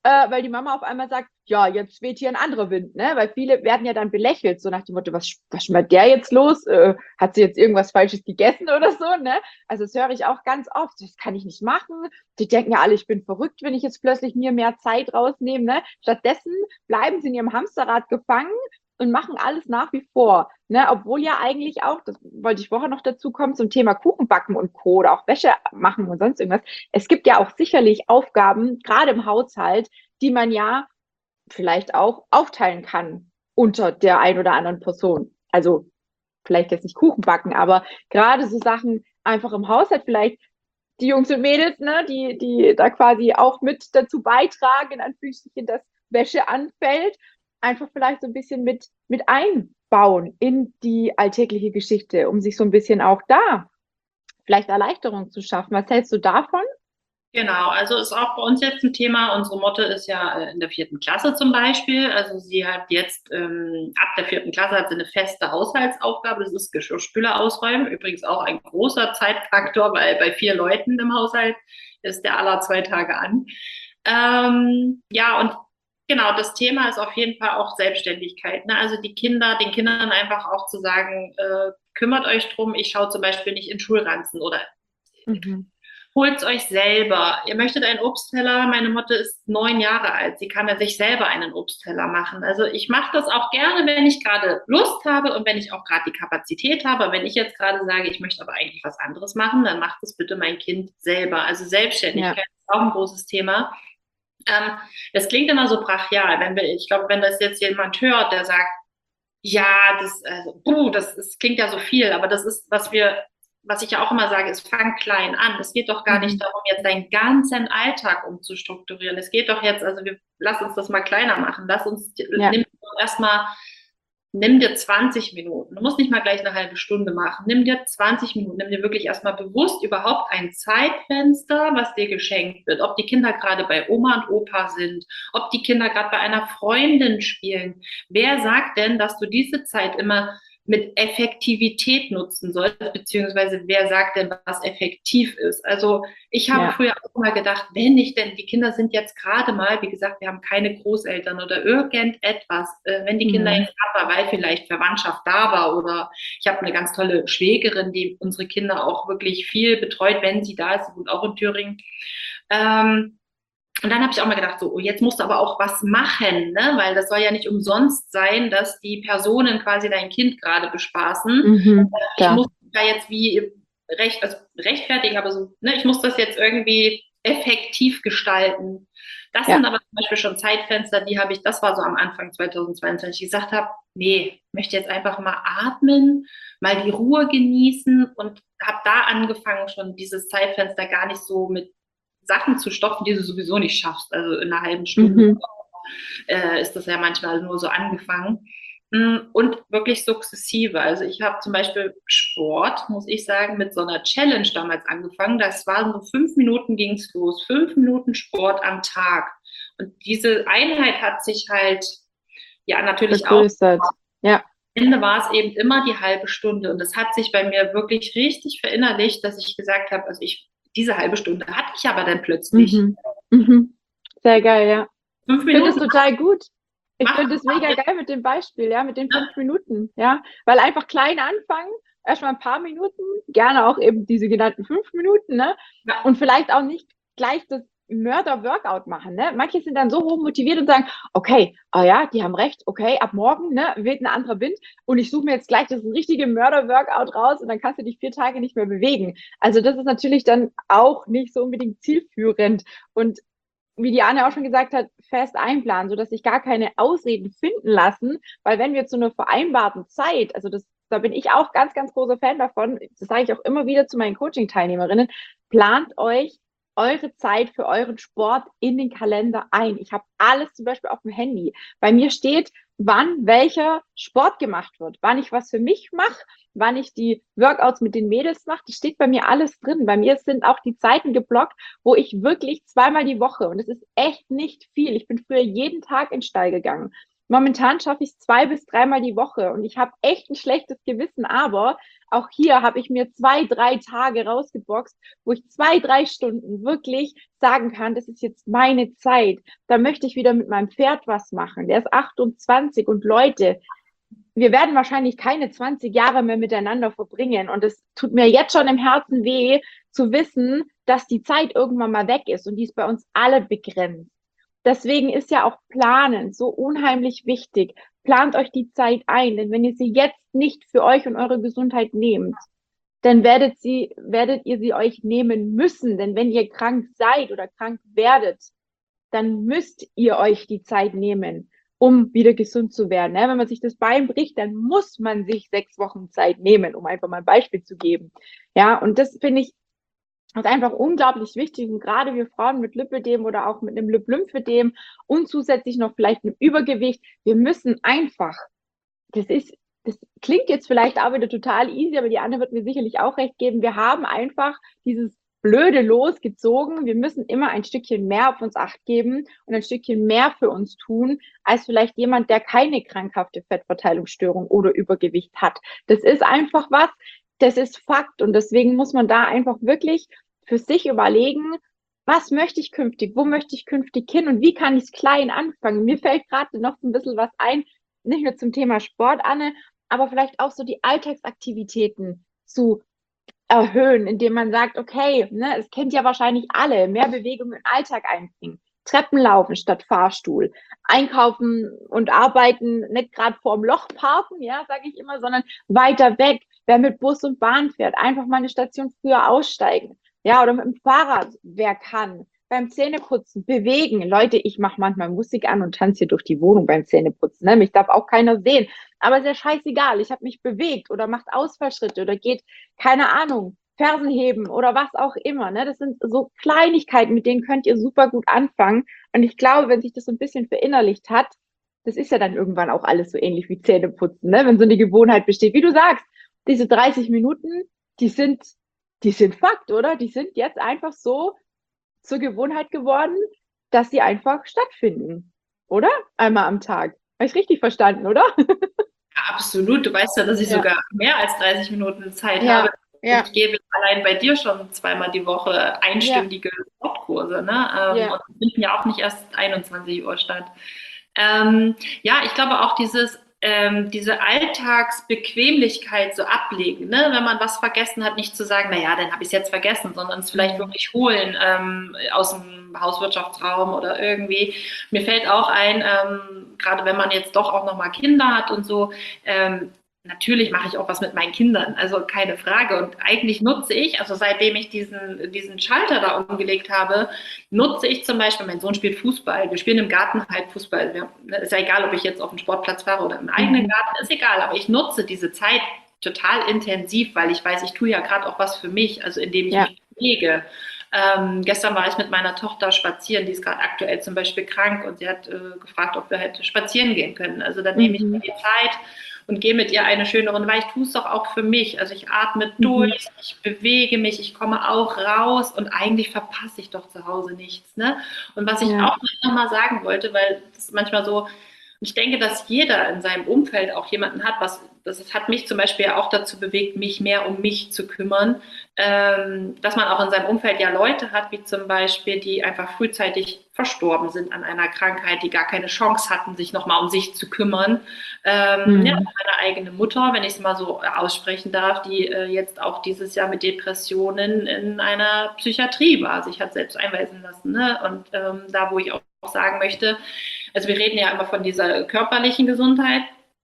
äh, weil die Mama auf einmal sagt, ja, jetzt weht hier ein anderer Wind, ne? Weil viele werden ja dann belächelt, so nach dem Motto, was, was schmeckt der jetzt los? Äh, hat sie jetzt irgendwas Falsches gegessen oder so, ne? Also das höre ich auch ganz oft, das kann ich nicht machen. Die denken ja alle, ich bin verrückt, wenn ich jetzt plötzlich mir mehr Zeit rausnehme, ne? Stattdessen bleiben sie in ihrem Hamsterrad gefangen und machen alles nach wie vor. Ne? Obwohl ja eigentlich auch, das wollte ich vorher noch dazu kommen, zum Thema Kuchenbacken und Co. oder auch Wäsche machen und sonst irgendwas. Es gibt ja auch sicherlich Aufgaben, gerade im Haushalt, die man ja vielleicht auch aufteilen kann unter der ein oder anderen Person. Also vielleicht jetzt nicht Kuchen backen, aber gerade so Sachen einfach im Haushalt vielleicht die Jungs und Mädels, ne, die, die da quasi auch mit dazu beitragen, in Anführungsstrichen, dass Wäsche anfällt, einfach vielleicht so ein bisschen mit, mit einbauen in die alltägliche Geschichte, um sich so ein bisschen auch da vielleicht Erleichterung zu schaffen. Was hältst du davon? Genau, also ist auch bei uns jetzt ein Thema. Unsere Motte ist ja äh, in der vierten Klasse zum Beispiel. Also sie hat jetzt ähm, ab der vierten Klasse hat sie eine feste Haushaltsaufgabe. Das ist Geschirrspüler ausräumen. Übrigens auch ein großer Zeitfaktor, weil bei vier Leuten im Haushalt ist der aller zwei Tage an. Ähm, ja, und genau, das Thema ist auf jeden Fall auch Selbstständigkeit. Ne? Also die Kinder, den Kindern einfach auch zu sagen, äh, kümmert euch drum. Ich schaue zum Beispiel nicht in Schulranzen oder Mhm. holt's euch selber. Ihr möchtet einen Obstteller. Meine Mutter ist neun Jahre alt. Sie kann ja sich selber einen Obstteller machen. Also ich mache das auch gerne, wenn ich gerade Lust habe und wenn ich auch gerade die Kapazität habe. Wenn ich jetzt gerade sage, ich möchte aber eigentlich was anderes machen, dann macht es bitte mein Kind selber. Also Selbstständigkeit Ja. ist auch ein großes Thema. Ähm, das klingt immer so brachial. Wenn wir, ich glaube, wenn das jetzt jemand hört, der sagt, ja, das, also, puh, das, das klingt ja so viel, aber das ist, was wir was ich ja auch immer sage, ist, fang klein an. Es geht doch gar nicht Mhm. darum, jetzt deinen ganzen Alltag umzustrukturieren. Es geht doch jetzt, also wir, lass uns das mal kleiner machen. Lass uns, Ja. nimm erstmal, nimm dir zwanzig Minuten. Du musst nicht mal gleich eine halbe Stunde machen. Nimm dir zwanzig Minuten. Nimm dir wirklich erstmal bewusst überhaupt ein Zeitfenster, was dir geschenkt wird. Ob die Kinder gerade bei Oma und Opa sind, ob die Kinder gerade bei einer Freundin spielen. Wer sagt denn, dass du diese Zeit immer mit Effektivität nutzen sollst, beziehungsweise wer sagt denn, was effektiv ist. Also ich habe Ja. früher auch mal gedacht, wenn ich denn, die Kinder sind jetzt gerade mal, wie gesagt, wir haben keine Großeltern oder irgendetwas, äh, wenn die Kinder Mhm. jetzt gerade mal, weil vielleicht Verwandtschaft da war oder ich habe eine ganz tolle Schwägerin, die unsere Kinder auch wirklich viel betreut, wenn sie da ist, sie wohnt auch in Thüringen. Ähm, und dann habe ich auch mal gedacht, so, oh, jetzt musst du aber auch was machen, ne? Weil das soll ja nicht umsonst sein, dass die Personen quasi dein Kind gerade bespaßen. Mhm. Ich Ja. muss da jetzt wie recht, also rechtfertigen, aber so, ne, ich muss das jetzt irgendwie effektiv gestalten. Das Ja. sind aber zum Beispiel schon Zeitfenster, die habe ich, das war so am Anfang zweitausendzweiundzwanzig, ich gesagt habe, nee, ich möchte jetzt einfach mal atmen, mal die Ruhe genießen und habe da angefangen, schon dieses Zeitfenster gar nicht so mit Sachen zu stopfen, die du sowieso nicht schaffst. Also in einer halben Stunde Mhm. äh, ist das ja manchmal nur so angefangen. Und wirklich sukzessive. Also ich habe zum Beispiel Sport, muss ich sagen, mit so einer Challenge damals angefangen. Das waren so fünf Minuten ging es los. Fünf Minuten Sport am Tag. Und diese Einheit hat sich halt, ja, natürlich auch, Vergrößert. Ja. am Ende war es eben immer die halbe Stunde. Und das hat sich bei mir wirklich richtig verinnerlicht, dass ich gesagt habe, also ich, diese halbe Stunde hatte ich aber dann plötzlich. Mhm. Mhm. Sehr geil, ja. Fünf Ich finde es Minuten. total gut. Ich Mach, finde es mega mach, geil mit dem Beispiel, ja, mit den ja. fünf Minuten, ja. Weil einfach klein anfangen, erstmal ein paar Minuten, gerne auch eben diese genannten fünf Minuten, ne? Ja. Und vielleicht auch nicht gleich das Mörder-Workout machen, ne? Manche sind dann so hoch motiviert und sagen, okay, ah ja, die haben recht, okay, ab morgen, ne, weht ein anderer Wind und ich suche mir jetzt gleich das richtige Mörder-Workout raus und dann kannst du dich vier Tage nicht mehr bewegen. Also das ist natürlich dann auch nicht so unbedingt zielführend und wie die Anne auch schon gesagt hat, fest einplanen, sodass sich gar keine Ausreden finden lassen, weil wenn wir zu einer vereinbarten Zeit, also das, da bin ich auch ganz, ganz großer Fan davon, das sage ich auch immer wieder zu meinen Coaching-Teilnehmerinnen, plant euch eure Zeit für euren Sport in den Kalender ein. Ich habe alles zum Beispiel auf dem Handy. Bei mir steht, wann welcher Sport gemacht wird, wann ich was für mich mache, wann ich die Workouts mit den Mädels mache. Das steht bei mir alles drin. Bei mir sind auch die Zeiten geblockt, wo ich wirklich zweimal die Woche, und es ist echt nicht viel, ich bin früher jeden Tag in den Stall gegangen, Momentan schaffe ich es zwei bis dreimal die Woche und ich habe echt ein schlechtes Gewissen, aber auch hier habe ich mir zwei, drei Tage rausgeboxt, wo ich zwei, drei Stunden wirklich sagen kann, das ist jetzt meine Zeit. Da möchte ich wieder mit meinem Pferd was machen. Der ist achtundzwanzig und Leute, wir werden wahrscheinlich keine zwanzig Jahre mehr miteinander verbringen. Und es tut mir jetzt schon im Herzen weh, zu wissen, dass die Zeit irgendwann mal weg ist und die ist bei uns alle begrenzt. Deswegen ist ja auch Planen so unheimlich wichtig. Plant euch die Zeit ein, denn wenn ihr sie jetzt nicht für euch und eure Gesundheit nehmt, dann werdet sie, werdet ihr sie euch nehmen müssen. Denn wenn ihr krank seid oder krank werdet, dann müsst ihr euch die Zeit nehmen, um wieder gesund zu werden. Ne? Wenn man sich das Bein bricht, dann muss man sich sechs Wochen Zeit nehmen, um einfach mal ein Beispiel zu geben. Ja, und das finde ich ist einfach unglaublich wichtig. Und gerade wir Frauen mit Lipödem oder auch mit einem Lymphödem und zusätzlich noch vielleicht einem Übergewicht, wir müssen einfach, das ist, das klingt jetzt vielleicht auch wieder total easy, aber die Anne wird mir sicherlich auch recht geben. Wir haben einfach dieses blöde Los gezogen. Wir müssen immer ein Stückchen mehr auf uns Acht geben und ein Stückchen mehr für uns tun, als vielleicht jemand, der keine krankhafte Fettverteilungsstörung oder Übergewicht hat. Das ist einfach was, das ist Fakt. Und deswegen muss man da einfach wirklich für sich überlegen, was möchte ich künftig, wo möchte ich künftig hin und wie kann ich es klein anfangen. Mir fällt gerade noch so ein bisschen was ein, nicht nur zum Thema Sport, Anne, aber vielleicht auch so die Alltagsaktivitäten zu erhöhen, indem man sagt, okay, ne, es kennt ja wahrscheinlich alle, mehr Bewegung im Alltag einbringen. Treppen laufen statt Fahrstuhl, einkaufen und arbeiten, nicht gerade vorm Loch parken, ja, sage ich immer, sondern weiter weg. Wer mit Bus und Bahn fährt, einfach mal eine Station früher aussteigen. Ja, oder mit dem Fahrrad, wer kann. Beim Zähneputzen bewegen. Leute, ich mache manchmal Musik an und tanze hier durch die Wohnung beim Zähneputzen. Ne? Mich darf auch keiner sehen. Aber ist ja scheißegal. Ich habe mich bewegt oder macht Ausfallschritte oder geht, keine Ahnung, Fersen heben oder was auch immer. Ne? Das sind so Kleinigkeiten, mit denen könnt ihr super gut anfangen. Und ich glaube, wenn sich das so ein bisschen verinnerlicht hat, das ist ja dann irgendwann auch alles so ähnlich wie Zähneputzen, ne? Wenn so eine Gewohnheit besteht. Wie du sagst, diese dreißig Minuten, die sind, die sind Fakt, oder? Die sind jetzt einfach so zur Gewohnheit geworden, dass sie einfach stattfinden, oder? Einmal am Tag. Habe ich richtig verstanden, oder? Ja, absolut. Du weißt ja, dass ich Ja. sogar mehr als dreißig Minuten Zeit Ja, habe. ja. Ich gebe allein bei dir schon zweimal die Woche einstündige Sportkurse. Ne? Ähm, Ja. Und die finden ja auch nicht erst einundzwanzig Uhr statt. Ähm, ja, ich glaube auch dieses, ähm, diese Alltagsbequemlichkeit so ablegen, ne? Wenn man was vergessen hat, nicht zu sagen, naja, dann habe ich es jetzt vergessen, sondern es vielleicht Mhm. wirklich holen ähm, aus dem Hauswirtschaftsraum oder irgendwie. Mir fällt auch ein, ähm, gerade wenn man jetzt doch auch nochmal Kinder hat und so, ähm, natürlich mache ich auch was mit meinen Kindern, also keine Frage. Und eigentlich nutze ich, also seitdem ich diesen, diesen Schalter da umgelegt habe, nutze ich zum Beispiel, mein Sohn spielt Fußball, wir spielen im Garten halt Fußball. Wir, ist ja egal, ob ich jetzt auf den Sportplatz fahre oder im eigenen Mhm. Garten, ist egal, aber ich nutze diese Zeit total intensiv, weil ich weiß, ich tue ja gerade auch was für mich, also indem ich Ja. mich bewege. Ähm, gestern war ich mit meiner Tochter spazieren, die ist gerade aktuell zum Beispiel krank und sie hat äh, gefragt, ob wir halt spazieren gehen können. Also dann nehme ich mir Mhm. die Zeit und gehe mit ihr eine schöne Runde, weil ich tue es doch auch für mich. Also ich atme Mhm. durch, ich bewege mich, ich komme auch raus und eigentlich verpasse ich doch zu Hause nichts. Ne? Und was ich Ja. auch nochmal sagen wollte, weil das ist manchmal so, ich denke, dass jeder in seinem Umfeld auch jemanden hat, was das hat mich zum Beispiel auch dazu bewegt, mich mehr um mich zu kümmern, ähm, dass man auch in seinem Umfeld ja Leute hat, wie zum Beispiel, die einfach frühzeitig verstorben sind an einer Krankheit, die gar keine Chance hatten, sich nochmal um sich zu kümmern. Ähm, Mhm. ja, meine eigene Mutter, wenn ich es mal so aussprechen darf, die äh, jetzt auch dieses Jahr mit Depressionen in einer Psychiatrie war, sich hat selbst einweisen lassen. Ne? Und ähm, da, wo ich auch sagen möchte, also wir reden ja immer von dieser körperlichen Gesundheit,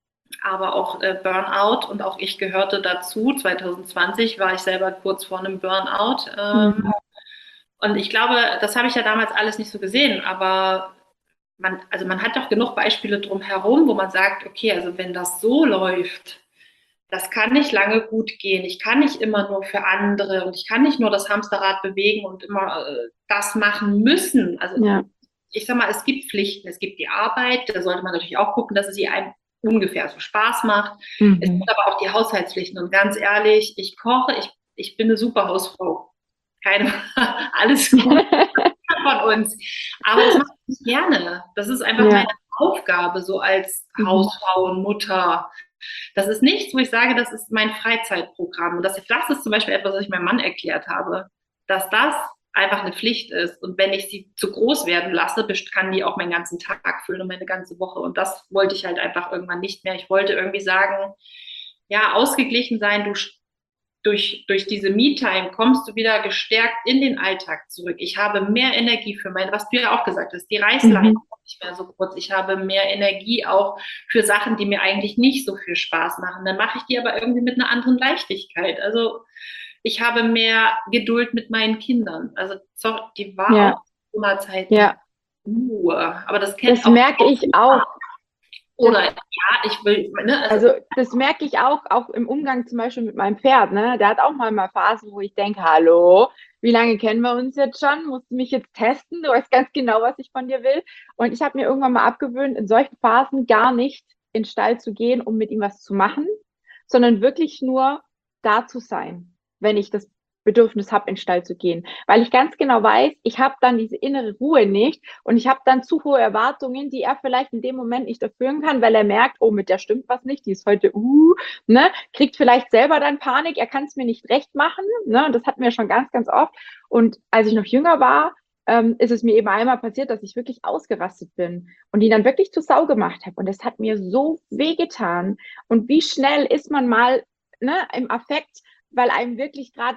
aber auch äh, Burnout und auch ich gehörte dazu. zwanzig zwanzig war ich selber kurz vor einem Burnout. Ähm, Mhm. und ich glaube, das habe ich ja damals alles nicht so gesehen, aber man, also man hat doch genug Beispiele drumherum, wo man sagt, okay, also wenn das so läuft, das kann nicht lange gut gehen. Ich kann nicht immer nur für andere und ich kann nicht nur das Hamsterrad bewegen und immer äh, das machen müssen. Also Ja. ich sag mal, es gibt Pflichten, es gibt die Arbeit, da sollte man natürlich auch gucken, dass es ihr einem ungefähr so Spaß macht. Es Mhm. gibt aber auch die Haushaltspflichten und ganz ehrlich, ich koche, ich, ich bin eine super Hausfrau. Keine, alles gut von uns. Aber das mache ich gerne. Das ist einfach Ja. meine Aufgabe, so als Mhm. Hausfrau und Mutter. Das ist nichts, wo ich sage, das ist mein Freizeitprogramm. Und das, das ist zum Beispiel etwas, was ich meinem Mann erklärt habe, dass das einfach eine Pflicht ist. Und wenn ich sie zu groß werden lasse, kann die auch meinen ganzen Tag füllen und meine ganze Woche. Und das wollte ich halt einfach irgendwann nicht mehr. Ich wollte irgendwie sagen, ja, ausgeglichen sein, du durch, durch diese Me-Time kommst du wieder gestärkt in den Alltag zurück. Ich habe mehr Energie für mein, was du ja auch gesagt hast, die Reißleine Mhm. ist nicht mehr so kurz. Ich habe mehr Energie auch für Sachen, die mir eigentlich nicht so viel Spaß machen. Dann mache ich die aber irgendwie mit einer anderen Leichtigkeit. Also ich habe mehr Geduld mit meinen Kindern. Also die war Ja, auch zu einer Zeit ja, Ruhe. Aber das kennt das auch merke ich auch. Das, oder ja, ich will, ne, also also das merke ich auch, auch im Umgang zum Beispiel mit meinem Pferd, ne? Der hat auch mal mal Phasen, wo ich denke, hallo, wie lange kennen wir uns jetzt schon? Musst du mich jetzt testen? Du weißt ganz genau, was ich von dir will. Und ich habe mir irgendwann mal abgewöhnt, in solchen Phasen gar nicht in den Stall zu gehen, um mit ihm was zu machen, sondern wirklich nur da zu sein, wenn ich das Bedürfnis habe, in den Stall zu gehen. Weil ich ganz genau weiß, ich habe dann diese innere Ruhe nicht und ich habe dann zu hohe Erwartungen, die er vielleicht in dem Moment nicht erfüllen kann, weil er merkt, oh, mit der stimmt was nicht, die ist heute, uh, ne, kriegt vielleicht selber dann Panik, er kann es mir nicht recht machen, ne, und das hatten wir schon ganz, ganz oft. Und als ich noch jünger war, ähm, ist es mir eben einmal passiert, dass ich wirklich ausgerastet bin und die dann wirklich zur Sau gemacht habe. Und das hat mir so wehgetan. Und wie schnell ist man mal, ne, im Affekt, weil einem wirklich gerade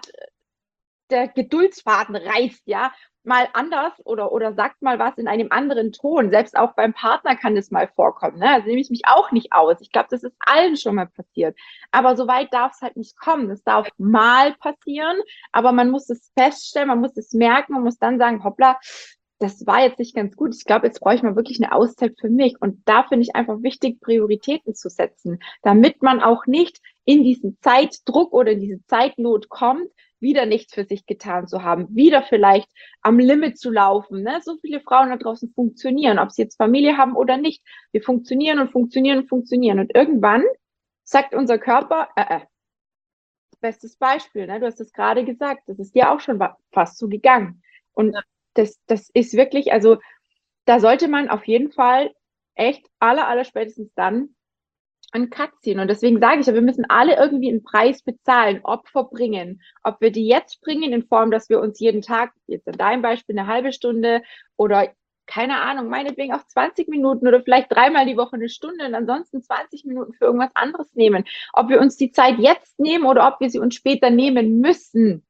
der Geduldsfaden reißt, ja, mal anders oder, oder sagt mal was in einem anderen Ton. Selbst auch beim Partner kann das mal vorkommen. Ne? Also nehme ich mich auch nicht aus. Ich glaube, das ist allen schon mal passiert. Aber so weit darf es halt nicht kommen. Das darf mal passieren, aber man muss es feststellen, man muss es merken und muss dann sagen, hoppla, das war jetzt nicht ganz gut. Ich glaube, jetzt brauche ich mal wirklich eine Auszeit für mich. Und da finde ich einfach wichtig, Prioritäten zu setzen, damit man auch nicht in diesen Zeitdruck oder in diese Zeitnot kommt, wieder nichts für sich getan zu haben, wieder vielleicht am Limit zu laufen. Ne? So viele Frauen da draußen funktionieren, ob sie jetzt Familie haben oder nicht. Wir funktionieren und funktionieren und funktionieren. Und irgendwann sagt unser Körper, äh, äh, bestes Beispiel, ne? Du hast es gerade gesagt, das ist dir auch schon fast so gegangen. Und das, das ist wirklich, also da sollte man auf jeden Fall echt aller, aller spätestens dann einen Cut ziehen. Und deswegen sage ich ja, wir müssen alle irgendwie einen Preis bezahlen, Opfer bringen. Ob wir die jetzt bringen in Form, dass wir uns jeden Tag, jetzt in deinem Beispiel, eine halbe Stunde oder keine Ahnung, meinetwegen auch zwanzig Minuten oder vielleicht dreimal die Woche eine Stunde und ansonsten zwanzig Minuten für irgendwas anderes nehmen. Ob wir uns die Zeit jetzt nehmen oder ob wir sie uns später nehmen müssen.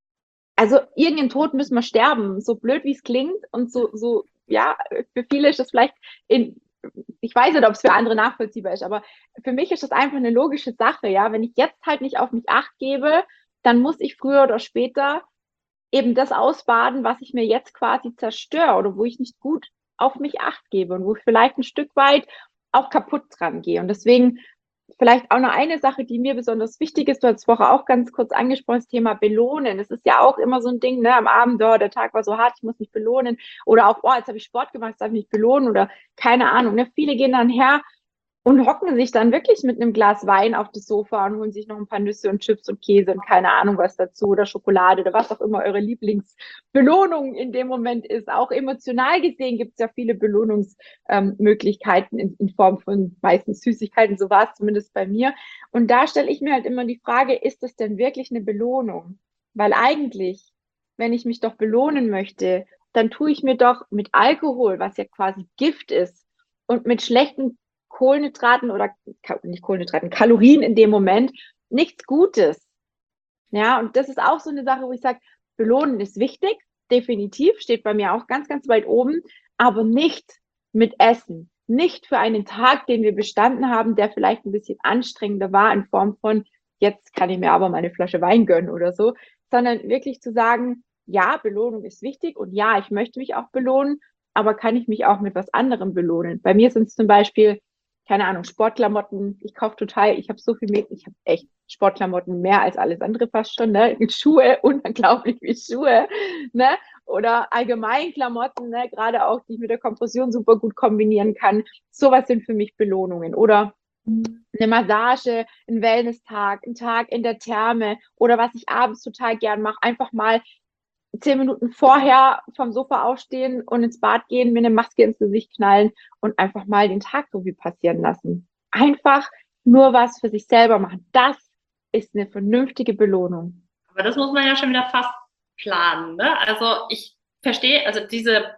Also irgendeinen Tod müssen wir sterben, so blöd wie es klingt und so, so, ja, für viele ist das vielleicht in, ich weiß nicht, ob es für andere nachvollziehbar ist, aber für mich ist das einfach eine logische Sache, ja. Wenn ich jetzt halt nicht auf mich acht gebe, dann muss ich früher oder später eben das ausbaden, was ich mir jetzt quasi zerstöre oder wo ich nicht gut auf mich acht gebe und wo ich vielleicht ein Stück weit auch kaputt dran gehe. Und deswegen vielleicht auch noch eine Sache, die mir besonders wichtig ist, du hast vorher auch ganz kurz angesprochen, das Thema Belohnen. Es ist ja auch immer so ein Ding, ne, am Abend, oh, der Tag war so hart, ich muss mich belohnen. Oder auch, oh, jetzt habe ich Sport gemacht, jetzt darf ich mich belohnen oder keine Ahnung. Ne? Viele gehen dann her und hocken sich dann wirklich mit einem Glas Wein auf das Sofa und holen sich noch ein paar Nüsse und Chips und Käse und keine Ahnung was dazu oder Schokolade oder was auch immer eure Lieblingsbelohnung in dem Moment ist. Auch emotional gesehen gibt es ja viele Belohnungsmöglichkeiten ähm, in, in Form von meistens Süßigkeiten, so war es zumindest bei mir. Und da stelle ich mir halt immer die Frage, ist das denn wirklich eine Belohnung? Weil eigentlich, wenn ich mich doch belohnen möchte, dann tue ich mir doch mit Alkohol, was ja quasi Gift ist, und mit schlechten Kohlenhydraten oder nicht Kohlenhydraten, Kalorien in dem Moment nichts Gutes. Ja, und das ist auch so eine Sache, wo ich sage, belohnen ist wichtig, definitiv, steht bei mir auch ganz, ganz weit oben, aber nicht mit Essen. Nicht für einen Tag, den wir bestanden haben, der vielleicht ein bisschen anstrengender war in Form von, jetzt kann ich mir aber meine Flasche Wein gönnen oder so, sondern wirklich zu sagen, ja, Belohnung ist wichtig und ja, ich möchte mich auch belohnen, aber kann ich mich auch mit was anderem belohnen? Bei mir sind es zum Beispiel keine Ahnung, Sportklamotten. Ich kaufe total, ich habe so viel mehr, ich habe echt Sportklamotten mehr als alles andere fast schon, ne? Schuhe, unglaublich wie Schuhe, ne? Oder allgemein Klamotten, ne? Gerade auch, die ich mit der Kompression super gut kombinieren kann. Sowas sind für mich Belohnungen. Oder eine Massage, ein Wellness-Tag, ein Tag in der Therme oder was ich abends total gern mache, einfach mal zehn Minuten vorher vom Sofa aufstehen und ins Bad gehen, mir eine Maske ins Gesicht knallen und einfach mal den Tag Revue passieren lassen. Einfach nur was für sich selber machen. Das ist eine vernünftige Belohnung. Aber das muss man ja schon wieder fast planen, ne? Also ich verstehe, also diese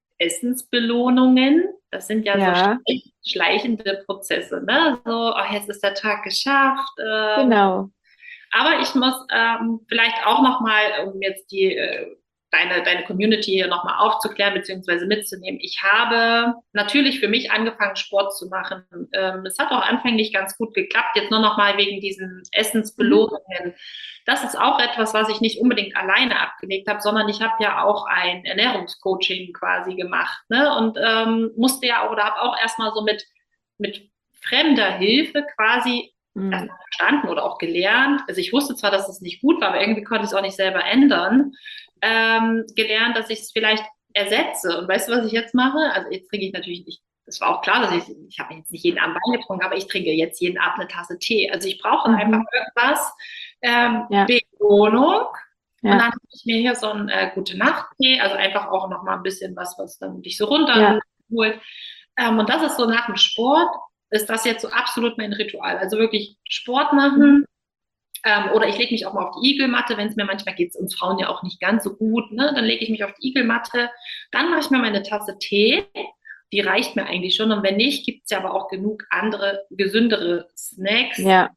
Essensbelohnungen, das sind ja Ja, so schleichende Prozesse, ne? So, ach, jetzt ist der Tag geschafft. Ähm, genau. aber ich muss ähm, vielleicht auch nochmal, um jetzt die äh, deine, deine Community hier nochmal aufzuklären bzw. mitzunehmen. Ich habe natürlich für mich angefangen, Sport zu machen. Ähm, es hat auch anfänglich ganz gut geklappt, jetzt nur nochmal wegen diesen Essensbelohnungen. Mhm. Das ist auch etwas, was ich nicht unbedingt alleine abgelegt habe, sondern ich habe ja auch ein Ernährungscoaching quasi gemacht, ne? Und ähm, musste ja auch, oder habe auch erstmal so mit, mit fremder Hilfe quasi Mhm. erstmal verstanden oder auch gelernt. Also ich wusste zwar, dass es nicht gut war, aber irgendwie konnte ich es auch nicht selber ändern. Ähm, gelernt, dass ich es vielleicht ersetze. Und weißt du, was ich jetzt mache? Also jetzt trinke ich natürlich nicht, das war auch klar, dass ich, ich habe jetzt nicht jeden Abend Wein getrunken, aber ich trinke jetzt jeden Abend eine Tasse Tee. Also ich brauche Mhm. einfach irgendwas, ähm, Ja. Belohnung. Ja. Und dann habe ich mir hier so einen äh, Gute-Nacht-Tee, also einfach auch noch mal ein bisschen was, was dann dich so runterholt. Ja. Ähm, und das ist so nach dem Sport, ist das jetzt so absolut mein Ritual. Also wirklich Sport machen. Mhm. Ähm, oder ich lege mich auch mal auf die Igelmatte, wenn es mir manchmal geht, uns Frauen ja auch nicht ganz so gut, ne? Dann lege ich mich auf die Igelmatte, dann mache ich mir meine Tasse Tee, die reicht mir eigentlich schon. Und wenn nicht, gibt es ja aber auch genug andere, gesündere Snacks, Ja.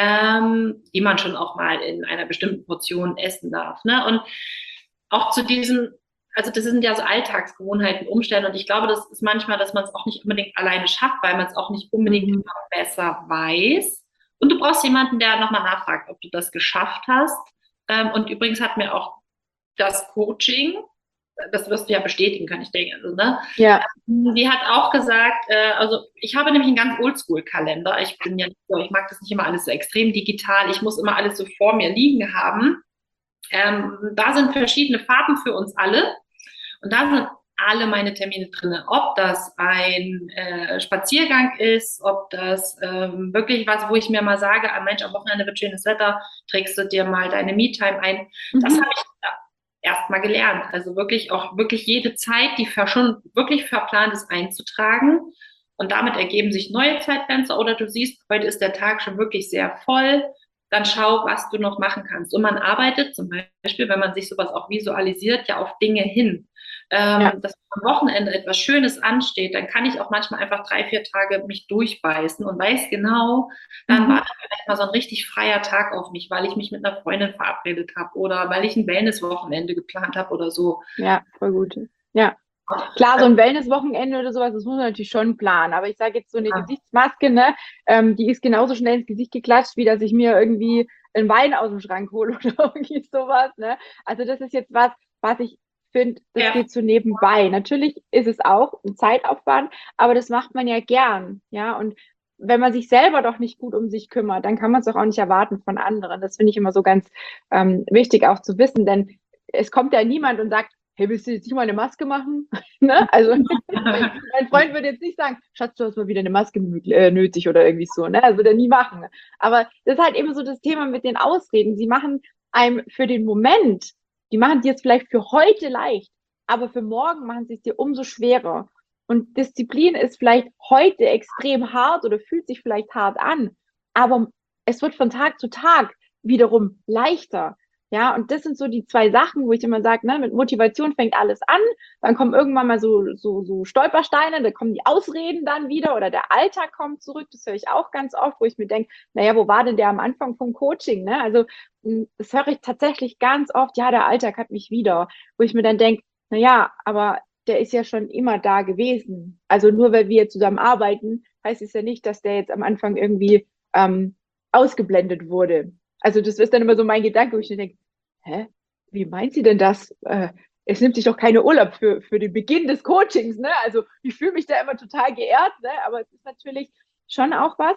ähm, die man schon auch mal in einer bestimmten Portion essen darf. Ne? Und auch zu diesem, also das sind ja so Alltagsgewohnheiten, Umstände. Und ich glaube, das ist manchmal, dass man es auch nicht unbedingt alleine schafft, weil man es auch nicht unbedingt Mhm. immer besser weiß. Und du brauchst jemanden, der nochmal nachfragt, ob du das geschafft hast. Ähm, und übrigens hat mir auch das Coaching, das wirst du ja bestätigen können, ich denke, also, ne? Ja. Die hat auch gesagt, äh, also ich habe nämlich einen ganz Oldschool-Kalender. Ich bin ja nicht so, ich mag das nicht immer alles so extrem digital. Ich muss immer alles so vor mir liegen haben. Ähm, da sind verschiedene Farben für uns alle. Und da sind alle meine Termine drin. Ob das ein äh, Spaziergang ist, ob das ähm, wirklich was, wo ich mir mal sage, ah, Mensch, am Wochenende wird schönes Wetter, trägst du dir mal deine Me-Time ein. Mhm. Das habe ich erst mal gelernt. Also wirklich auch wirklich jede Zeit, die für schon wirklich verplant ist, einzutragen. Und damit ergeben sich neue Zeitfenster. Oder du siehst, heute ist der Tag schon wirklich sehr voll. Dann schau, was du noch machen kannst. Und man arbeitet zum Beispiel, wenn man sich sowas auch visualisiert, ja auf Dinge hin. Ähm, ja. Dass am Wochenende etwas Schönes ansteht, dann kann ich auch manchmal einfach drei, vier Tage mich durchbeißen und weiß genau, dann mhm. war vielleicht mal so ein richtig freier Tag auf mich, weil ich mich mit einer Freundin verabredet habe oder weil ich ein Wellness-Wochenende geplant habe oder so. Ja, voll gut. Ja. Klar, so ein Wellness-Wochenende oder sowas, das muss man natürlich schon planen. Aber ich sage jetzt so eine ja. Gesichtsmaske, ne, ähm, die ist genauso schnell ins Gesicht geklatscht, wie dass ich mir irgendwie einen Wein aus dem Schrank hole oder irgendwie sowas. Ne? Also das ist jetzt was, was ich finde, das ja. geht so nebenbei. Natürlich ist es auch ein Zeitaufwand, aber das macht man ja gern. Ja, und wenn man sich selber doch nicht gut um sich kümmert, dann kann man es doch auch nicht erwarten von anderen. Das finde ich immer so ganz ähm, wichtig auch zu wissen, denn es kommt ja niemand und sagt, hey, willst du jetzt nicht mal eine Maske machen? ne? Also mein Freund würde jetzt nicht sagen, Schatz, du hast mal wieder eine Maske äh, nötig oder irgendwie so. Ne? Das würde er nie machen. Aber das ist halt eben so das Thema mit den Ausreden. Sie machen einem für den Moment, die machen dir jetzt vielleicht für heute leicht, aber für morgen machen sie es dir umso schwerer. Und Disziplin ist vielleicht heute extrem hart oder fühlt sich vielleicht hart an, aber es wird von Tag zu Tag wiederum leichter. Ja, und das sind so die zwei Sachen, wo ich immer sage, ne, mit Motivation fängt alles an, dann kommen irgendwann mal so, so, so Stolpersteine, da kommen die Ausreden dann wieder oder der Alltag kommt zurück, das höre ich auch ganz oft, wo ich mir denke, naja, wo war denn der am Anfang vom Coaching, ne? Also das höre ich tatsächlich ganz oft, ja, der Alltag hat mich wieder, wo ich mir dann denke, naja, aber der ist ja schon immer da gewesen. Also nur weil wir zusammen arbeiten, heißt es ja nicht, dass der jetzt am Anfang irgendwie ähm, ausgeblendet wurde. Also das ist dann immer so mein Gedanke, wo ich mir denke, hä, wie meint sie denn das? Äh, es nimmt sich doch keine Urlaub für, für den Beginn des Coachings, ne? Also ich fühle mich da immer total geehrt, ne? Aber es ist natürlich schon auch was,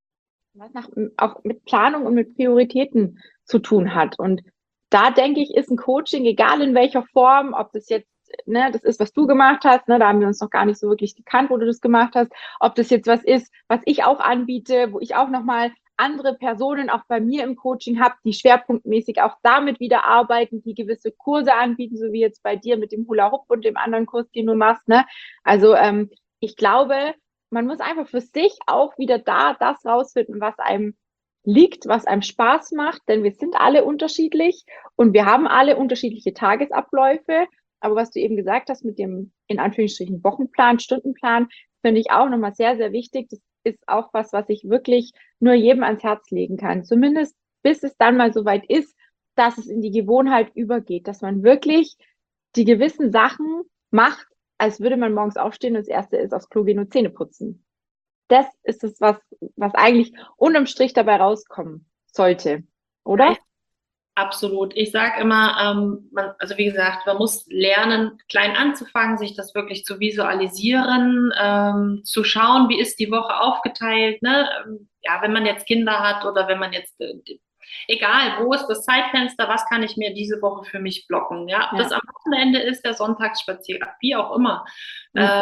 was nach, auch mit Planung und mit Prioritäten zu tun hat. Und da denke ich, ist ein Coaching, egal in welcher Form, ob das jetzt, ne, das ist, was du gemacht hast, ne, da haben wir uns noch gar nicht so wirklich gekannt, wo du das gemacht hast, ob das jetzt was ist, was ich auch anbiete, wo ich auch nochmal andere Personen auch bei mir im Coaching habe, die schwerpunktmäßig auch damit wieder arbeiten, die gewisse Kurse anbieten, so wie jetzt bei dir mit dem Hula Hoop und dem anderen Kurs, den du machst. Ne? Also ähm, ich glaube, man muss einfach für sich auch wieder da das rausfinden, was einem liegt, was einem Spaß macht, denn wir sind alle unterschiedlich und wir haben alle unterschiedliche Tagesabläufe. Aber was du eben gesagt hast mit dem, in Anführungsstrichen, Wochenplan, Stundenplan, finde ich auch nochmal sehr, sehr wichtig. Das ist auch was, was ich wirklich nur jedem ans Herz legen kann. Zumindest bis es dann mal so weit ist, dass es in die Gewohnheit übergeht, dass man wirklich die gewissen Sachen macht, als würde man morgens aufstehen und das Erste ist aufs Klo gehen und Zähne putzen. Das ist es, was, was eigentlich unterm Strich dabei rauskommen sollte, oder? Absolut. Ich sage immer, ähm, man, also wie gesagt, man muss lernen, klein anzufangen, sich das wirklich zu visualisieren, ähm, zu schauen, wie ist die Woche aufgeteilt. Ne? Ähm, Ja, wenn man jetzt Kinder hat oder wenn man jetzt, äh, egal, wo ist das Zeitfenster, was kann ich mir diese Woche für mich blocken? Ja, ob Ja. das am Wochenende ist, der Sonntagsspaziergang, wie auch immer. Ja. Äh,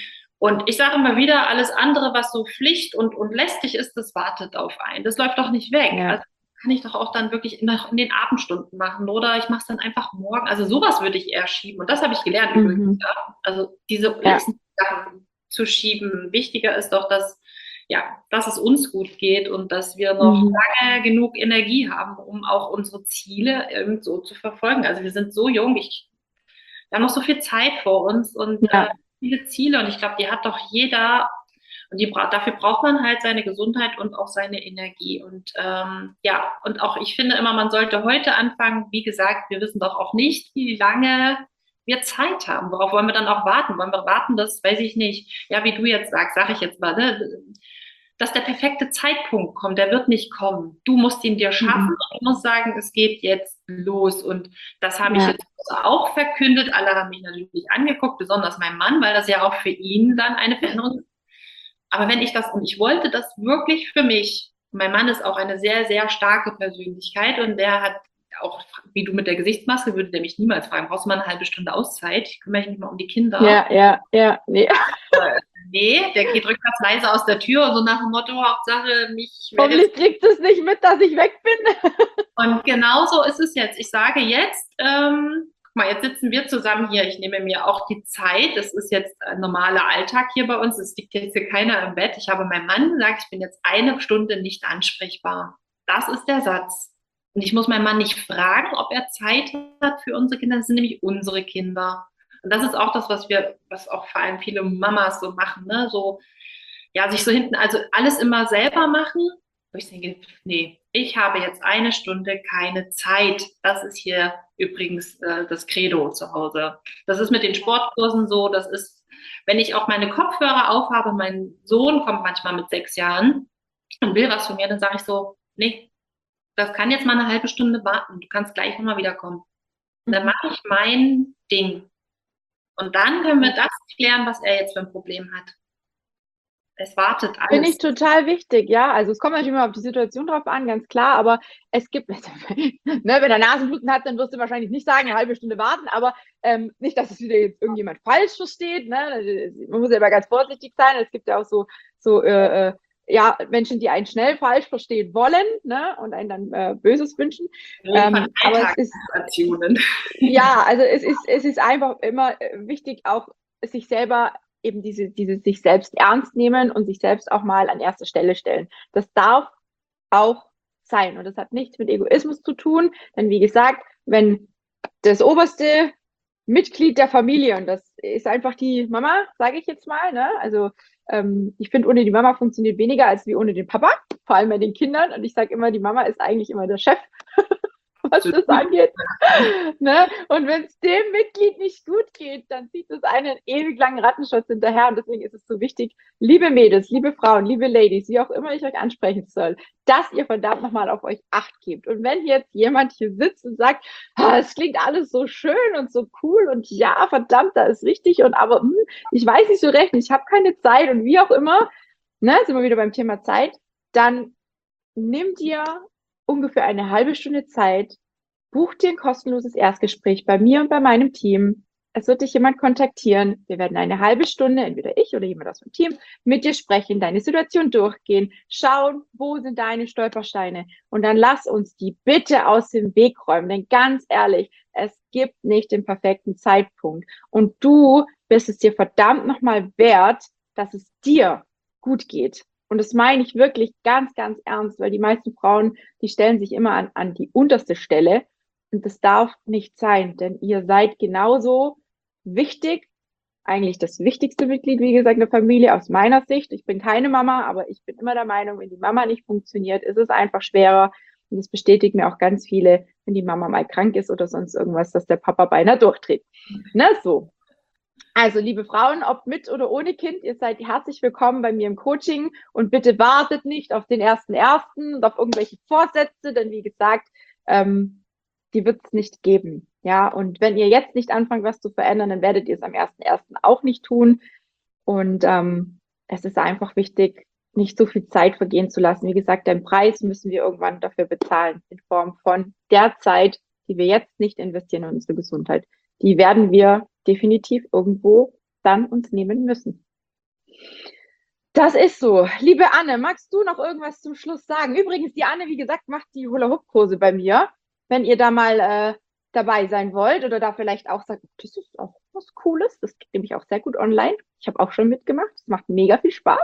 und ich sage immer wieder, alles andere, was so Pflicht und, und lästig ist, das wartet auf einen. Das läuft doch nicht weg. Ja. Also kann ich doch auch dann wirklich in, in den Abendstunden machen oder ich mache es dann einfach morgen. Also sowas würde ich eher schieben. Und das habe ich gelernt Mhm. übrigens. Ja? Also diese Ja. Sachen zu schieben. Wichtiger ist doch, dass, ja, dass es uns gut geht und dass wir noch Mhm. lange genug Energie haben, um auch unsere Ziele eben so zu verfolgen. Also wir sind so jung, ich, wir haben noch so viel Zeit vor uns und Ja. äh, viele Ziele. Und ich glaube, die hat doch jeder. Und die bra dafür braucht man halt seine Gesundheit und auch seine Energie. Und ähm, ja, und auch ich finde immer, man sollte heute anfangen. Wie gesagt, wir wissen doch auch nicht, wie lange wir Zeit haben. Worauf wollen wir dann auch warten? Wollen wir warten, das weiß ich nicht. Ja, wie du jetzt sagst, sage ich jetzt mal, ne? Dass der perfekte Zeitpunkt kommt, der wird nicht kommen. Du musst ihn dir schaffen Mhm. und du musst sagen, es geht jetzt los. Und das habe ich Ja. jetzt auch verkündet. Alle haben mich natürlich angeguckt, besonders mein Mann, weil das ja auch für ihn dann eine Veränderung ist. Aber wenn ich das, und ich wollte das wirklich für mich, mein Mann ist auch eine sehr, sehr starke Persönlichkeit und der hat auch, wie du mit der Gesichtsmaske, würde der mich niemals fragen, brauchst du mal eine halbe Stunde Auszeit? Ich kümmere mich nicht mal um die Kinder. Ja, ja, ja, nee. Äh, nee, der geht rückwärts leise aus der Tür und so nach dem Motto, Hauptsache mich. Hoffentlich kriegt es nicht mit, dass ich weg bin. Und genauso ist es jetzt. Ich sage jetzt, ähm, guck mal, jetzt sitzen wir zusammen hier. Ich nehme mir auch die Zeit. Es ist jetzt ein normaler Alltag hier bei uns. Es liegt jetzt hier keiner im Bett. Ich habe meinem Mann gesagt, ich bin jetzt eine Stunde nicht ansprechbar. Das ist der Satz. Und ich muss meinen Mann nicht fragen, ob er Zeit hat für unsere Kinder. Das sind nämlich unsere Kinder. Und das ist auch das, was wir, was auch vor allem viele Mamas so machen, ne? So, ja, sich so hinten, also alles immer selber machen. Wo ich denke, nee, ich habe jetzt eine Stunde keine Zeit. Das ist hier übrigens äh, das Credo zu Hause. Das ist mit den Sportkursen so, das ist, wenn ich auch meine Kopfhörer aufhabe, mein Sohn kommt manchmal mit sechs Jahren und will was von mir, dann sage ich so, nee, das kann jetzt mal eine halbe Stunde warten. Du kannst gleich nochmal wiederkommen. Und dann mache ich mein Ding. Und dann können wir das klären, was er jetzt für ein Problem hat. Es wartet alles. Finde ich total wichtig, ja. Also es kommt natürlich immer auf die Situation drauf an, ganz klar, aber es gibt, ne, wenn er Nasenbluten hat, dann wirst du wahrscheinlich nicht sagen, eine halbe Stunde warten, aber ähm, nicht, dass es wieder jetzt irgendjemand falsch versteht. Ne? Man muss ja immer ganz vorsichtig sein. Es gibt ja auch so, so äh, ja, Menschen, die einen schnell falsch verstehen wollen, ne? Und einen dann äh, Böses wünschen. Ähm, aber es ist, ja, also es ist, es ist einfach immer wichtig, auch sich selber eben diese, diese sich selbst ernst nehmen und sich selbst auch mal an erste Stelle stellen. Das darf auch sein. Und das hat nichts mit Egoismus zu tun, denn wie gesagt, wenn das oberste Mitglied der Familie, und das ist einfach die Mama, sage ich jetzt mal, ne? Also ähm, ich finde, ohne die Mama funktioniert weniger als wie ohne den Papa, vor allem bei den Kindern. Und ich sage immer, die Mama ist eigentlich immer der Chef, was das angeht. Ne? Und wenn es dem Mitglied nicht gut geht, dann zieht es einen ewig langen Rattenschutz hinterher. Und deswegen ist es so wichtig, liebe Mädels, liebe Frauen, liebe Ladies, wie auch immer ich euch ansprechen soll, dass ihr verdammt nochmal auf euch Acht gebt. Und wenn jetzt jemand hier sitzt und sagt, es klingt alles so schön und so cool und ja, verdammt, da ist richtig und aber hm, ich weiß nicht so recht, ich habe keine Zeit und wie auch immer, ne, sind wir wieder beim Thema Zeit, dann nimm dir ungefähr eine halbe Stunde Zeit, buch dir ein kostenloses Erstgespräch bei mir und bei meinem Team. es wird dich jemand kontaktieren. Wir werden eine halbe Stunde, entweder ich oder jemand aus dem Team, mit dir sprechen, deine Situation durchgehen, schauen, wo sind deine Stolpersteine. Und dann lass uns die bitte aus dem Weg räumen. Denn ganz ehrlich, es gibt nicht den perfekten Zeitpunkt. Und du bist es dir verdammt nochmal wert, dass es dir gut geht. Und das meine ich wirklich ganz, ganz ernst, weil die meisten Frauen, die stellen sich immer an, an die unterste Stelle. Und das darf nicht sein, denn ihr seid genauso wichtig, eigentlich das wichtigste Mitglied, wie gesagt, der Familie aus meiner Sicht. Ich bin keine Mama, aber ich bin immer der Meinung, wenn die Mama nicht funktioniert, ist es einfach schwerer. Und das bestätigen mir auch ganz viele, wenn die Mama mal krank ist oder sonst irgendwas, dass der Papa beinahe durchdreht. Ne, so. Also, liebe Frauen, ob mit oder ohne Kind, ihr seid herzlich willkommen bei mir im Coaching und bitte wartet nicht auf den ersten ersten und auf irgendwelche Vorsätze, denn wie gesagt, ähm, die wird es nicht geben. Ja, und wenn ihr jetzt nicht anfangt, was zu verändern, dann werdet ihr es am ersten ersten auch nicht tun. Und ähm, es ist einfach wichtig, nicht so viel Zeit vergehen zu lassen. Wie gesagt, den Preis müssen wir irgendwann dafür bezahlen, in Form von der Zeit, die wir jetzt nicht investieren in unsere Gesundheit. Die werden wir definitiv irgendwo dann uns nehmen müssen. Das ist so. Liebe Anne, magst du noch irgendwas zum Schluss sagen? Übrigens, die Anne, wie gesagt, macht die Hula-Hoop-Kurse bei mir. Wenn ihr da mal äh, dabei sein wollt oder da vielleicht auch sagt, das ist auch was Cooles, das geht nämlich auch sehr gut online. Ich habe auch schon mitgemacht. Es macht mega viel Spaß.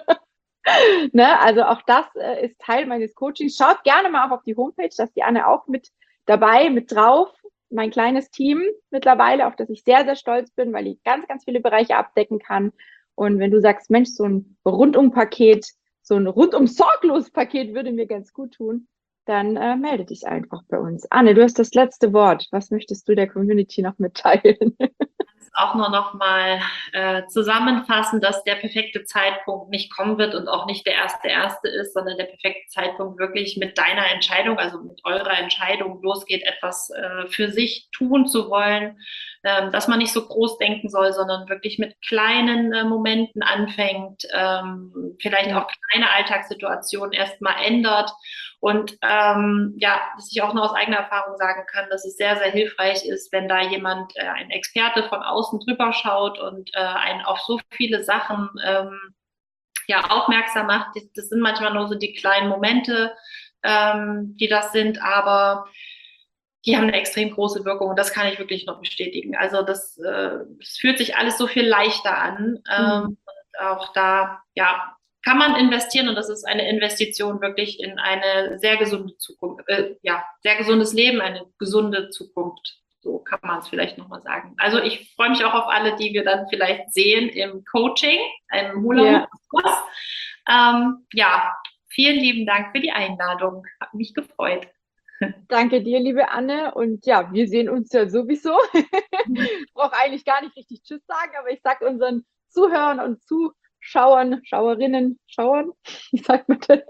Ne? Also auch das äh, ist Teil meines Coachings. Schaut gerne mal auf die Homepage, da ist die Anne auch mit dabei, mit drauf. Mein kleines Team mittlerweile, auf das ich sehr, sehr stolz bin, weil ich ganz, ganz viele Bereiche abdecken kann. Und wenn du sagst, Mensch, so ein Rundum-Paket, so ein Rundum-Sorglos-Paket würde mir ganz gut tun, dann äh, melde dich einfach bei uns. Anne, du hast das letzte Wort. Was möchtest du der Community noch mitteilen? Auch nur noch mal äh, zusammenfassen, dass der perfekte Zeitpunkt nicht kommen wird und auch nicht der erste erste ist, sondern der perfekte Zeitpunkt wirklich mit deiner Entscheidung, also mit eurer Entscheidung losgeht, etwas äh, für sich tun zu wollen, ähm, dass man nicht so groß denken soll, sondern wirklich mit kleinen äh, Momenten anfängt, ähm, vielleicht Ja. auch kleine Alltagssituationen erstmal ändert. Und ähm, ja, dass ich auch nur aus eigener Erfahrung sagen kann, dass es sehr, sehr hilfreich ist, wenn da jemand, äh, ein Experte von außen drüber schaut und äh, einen auf so viele Sachen ähm, ja, aufmerksam macht. Das, das sind manchmal nur so die kleinen Momente, ähm, die das sind, aber die haben eine extrem große Wirkung und das kann ich wirklich noch bestätigen. Also das, äh, es fühlt sich alles so viel leichter an. Ähm, Mhm. und auch da, ja, kann man investieren und das ist eine Investition wirklich in eine sehr gesunde Zukunft, äh, ja, sehr gesundes Leben, eine gesunde Zukunft. So kann man es vielleicht nochmal sagen. Also ich freue mich auch auf alle, die wir dann vielleicht sehen im Coaching, im Hula-Hoop-Kurs. Ja. Ähm, ja, vielen lieben Dank für die Einladung. Hat mich gefreut. Danke dir, liebe Anne. Und ja, wir sehen uns ja sowieso. Ich brauche eigentlich gar nicht richtig Tschüss sagen, aber ich sage unseren Zuhörern und Zuschauern, Schauerinnen, Schauern, wie sagt man das?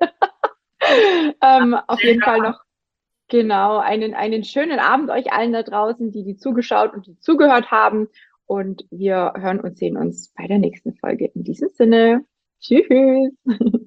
ähm, auf jeden Fall noch genau einen, einen schönen Abend euch allen da draußen, die die zugeschaut und die zugehört haben. Und wir hören und sehen uns bei der nächsten Folge. In diesem Sinne, tschüss.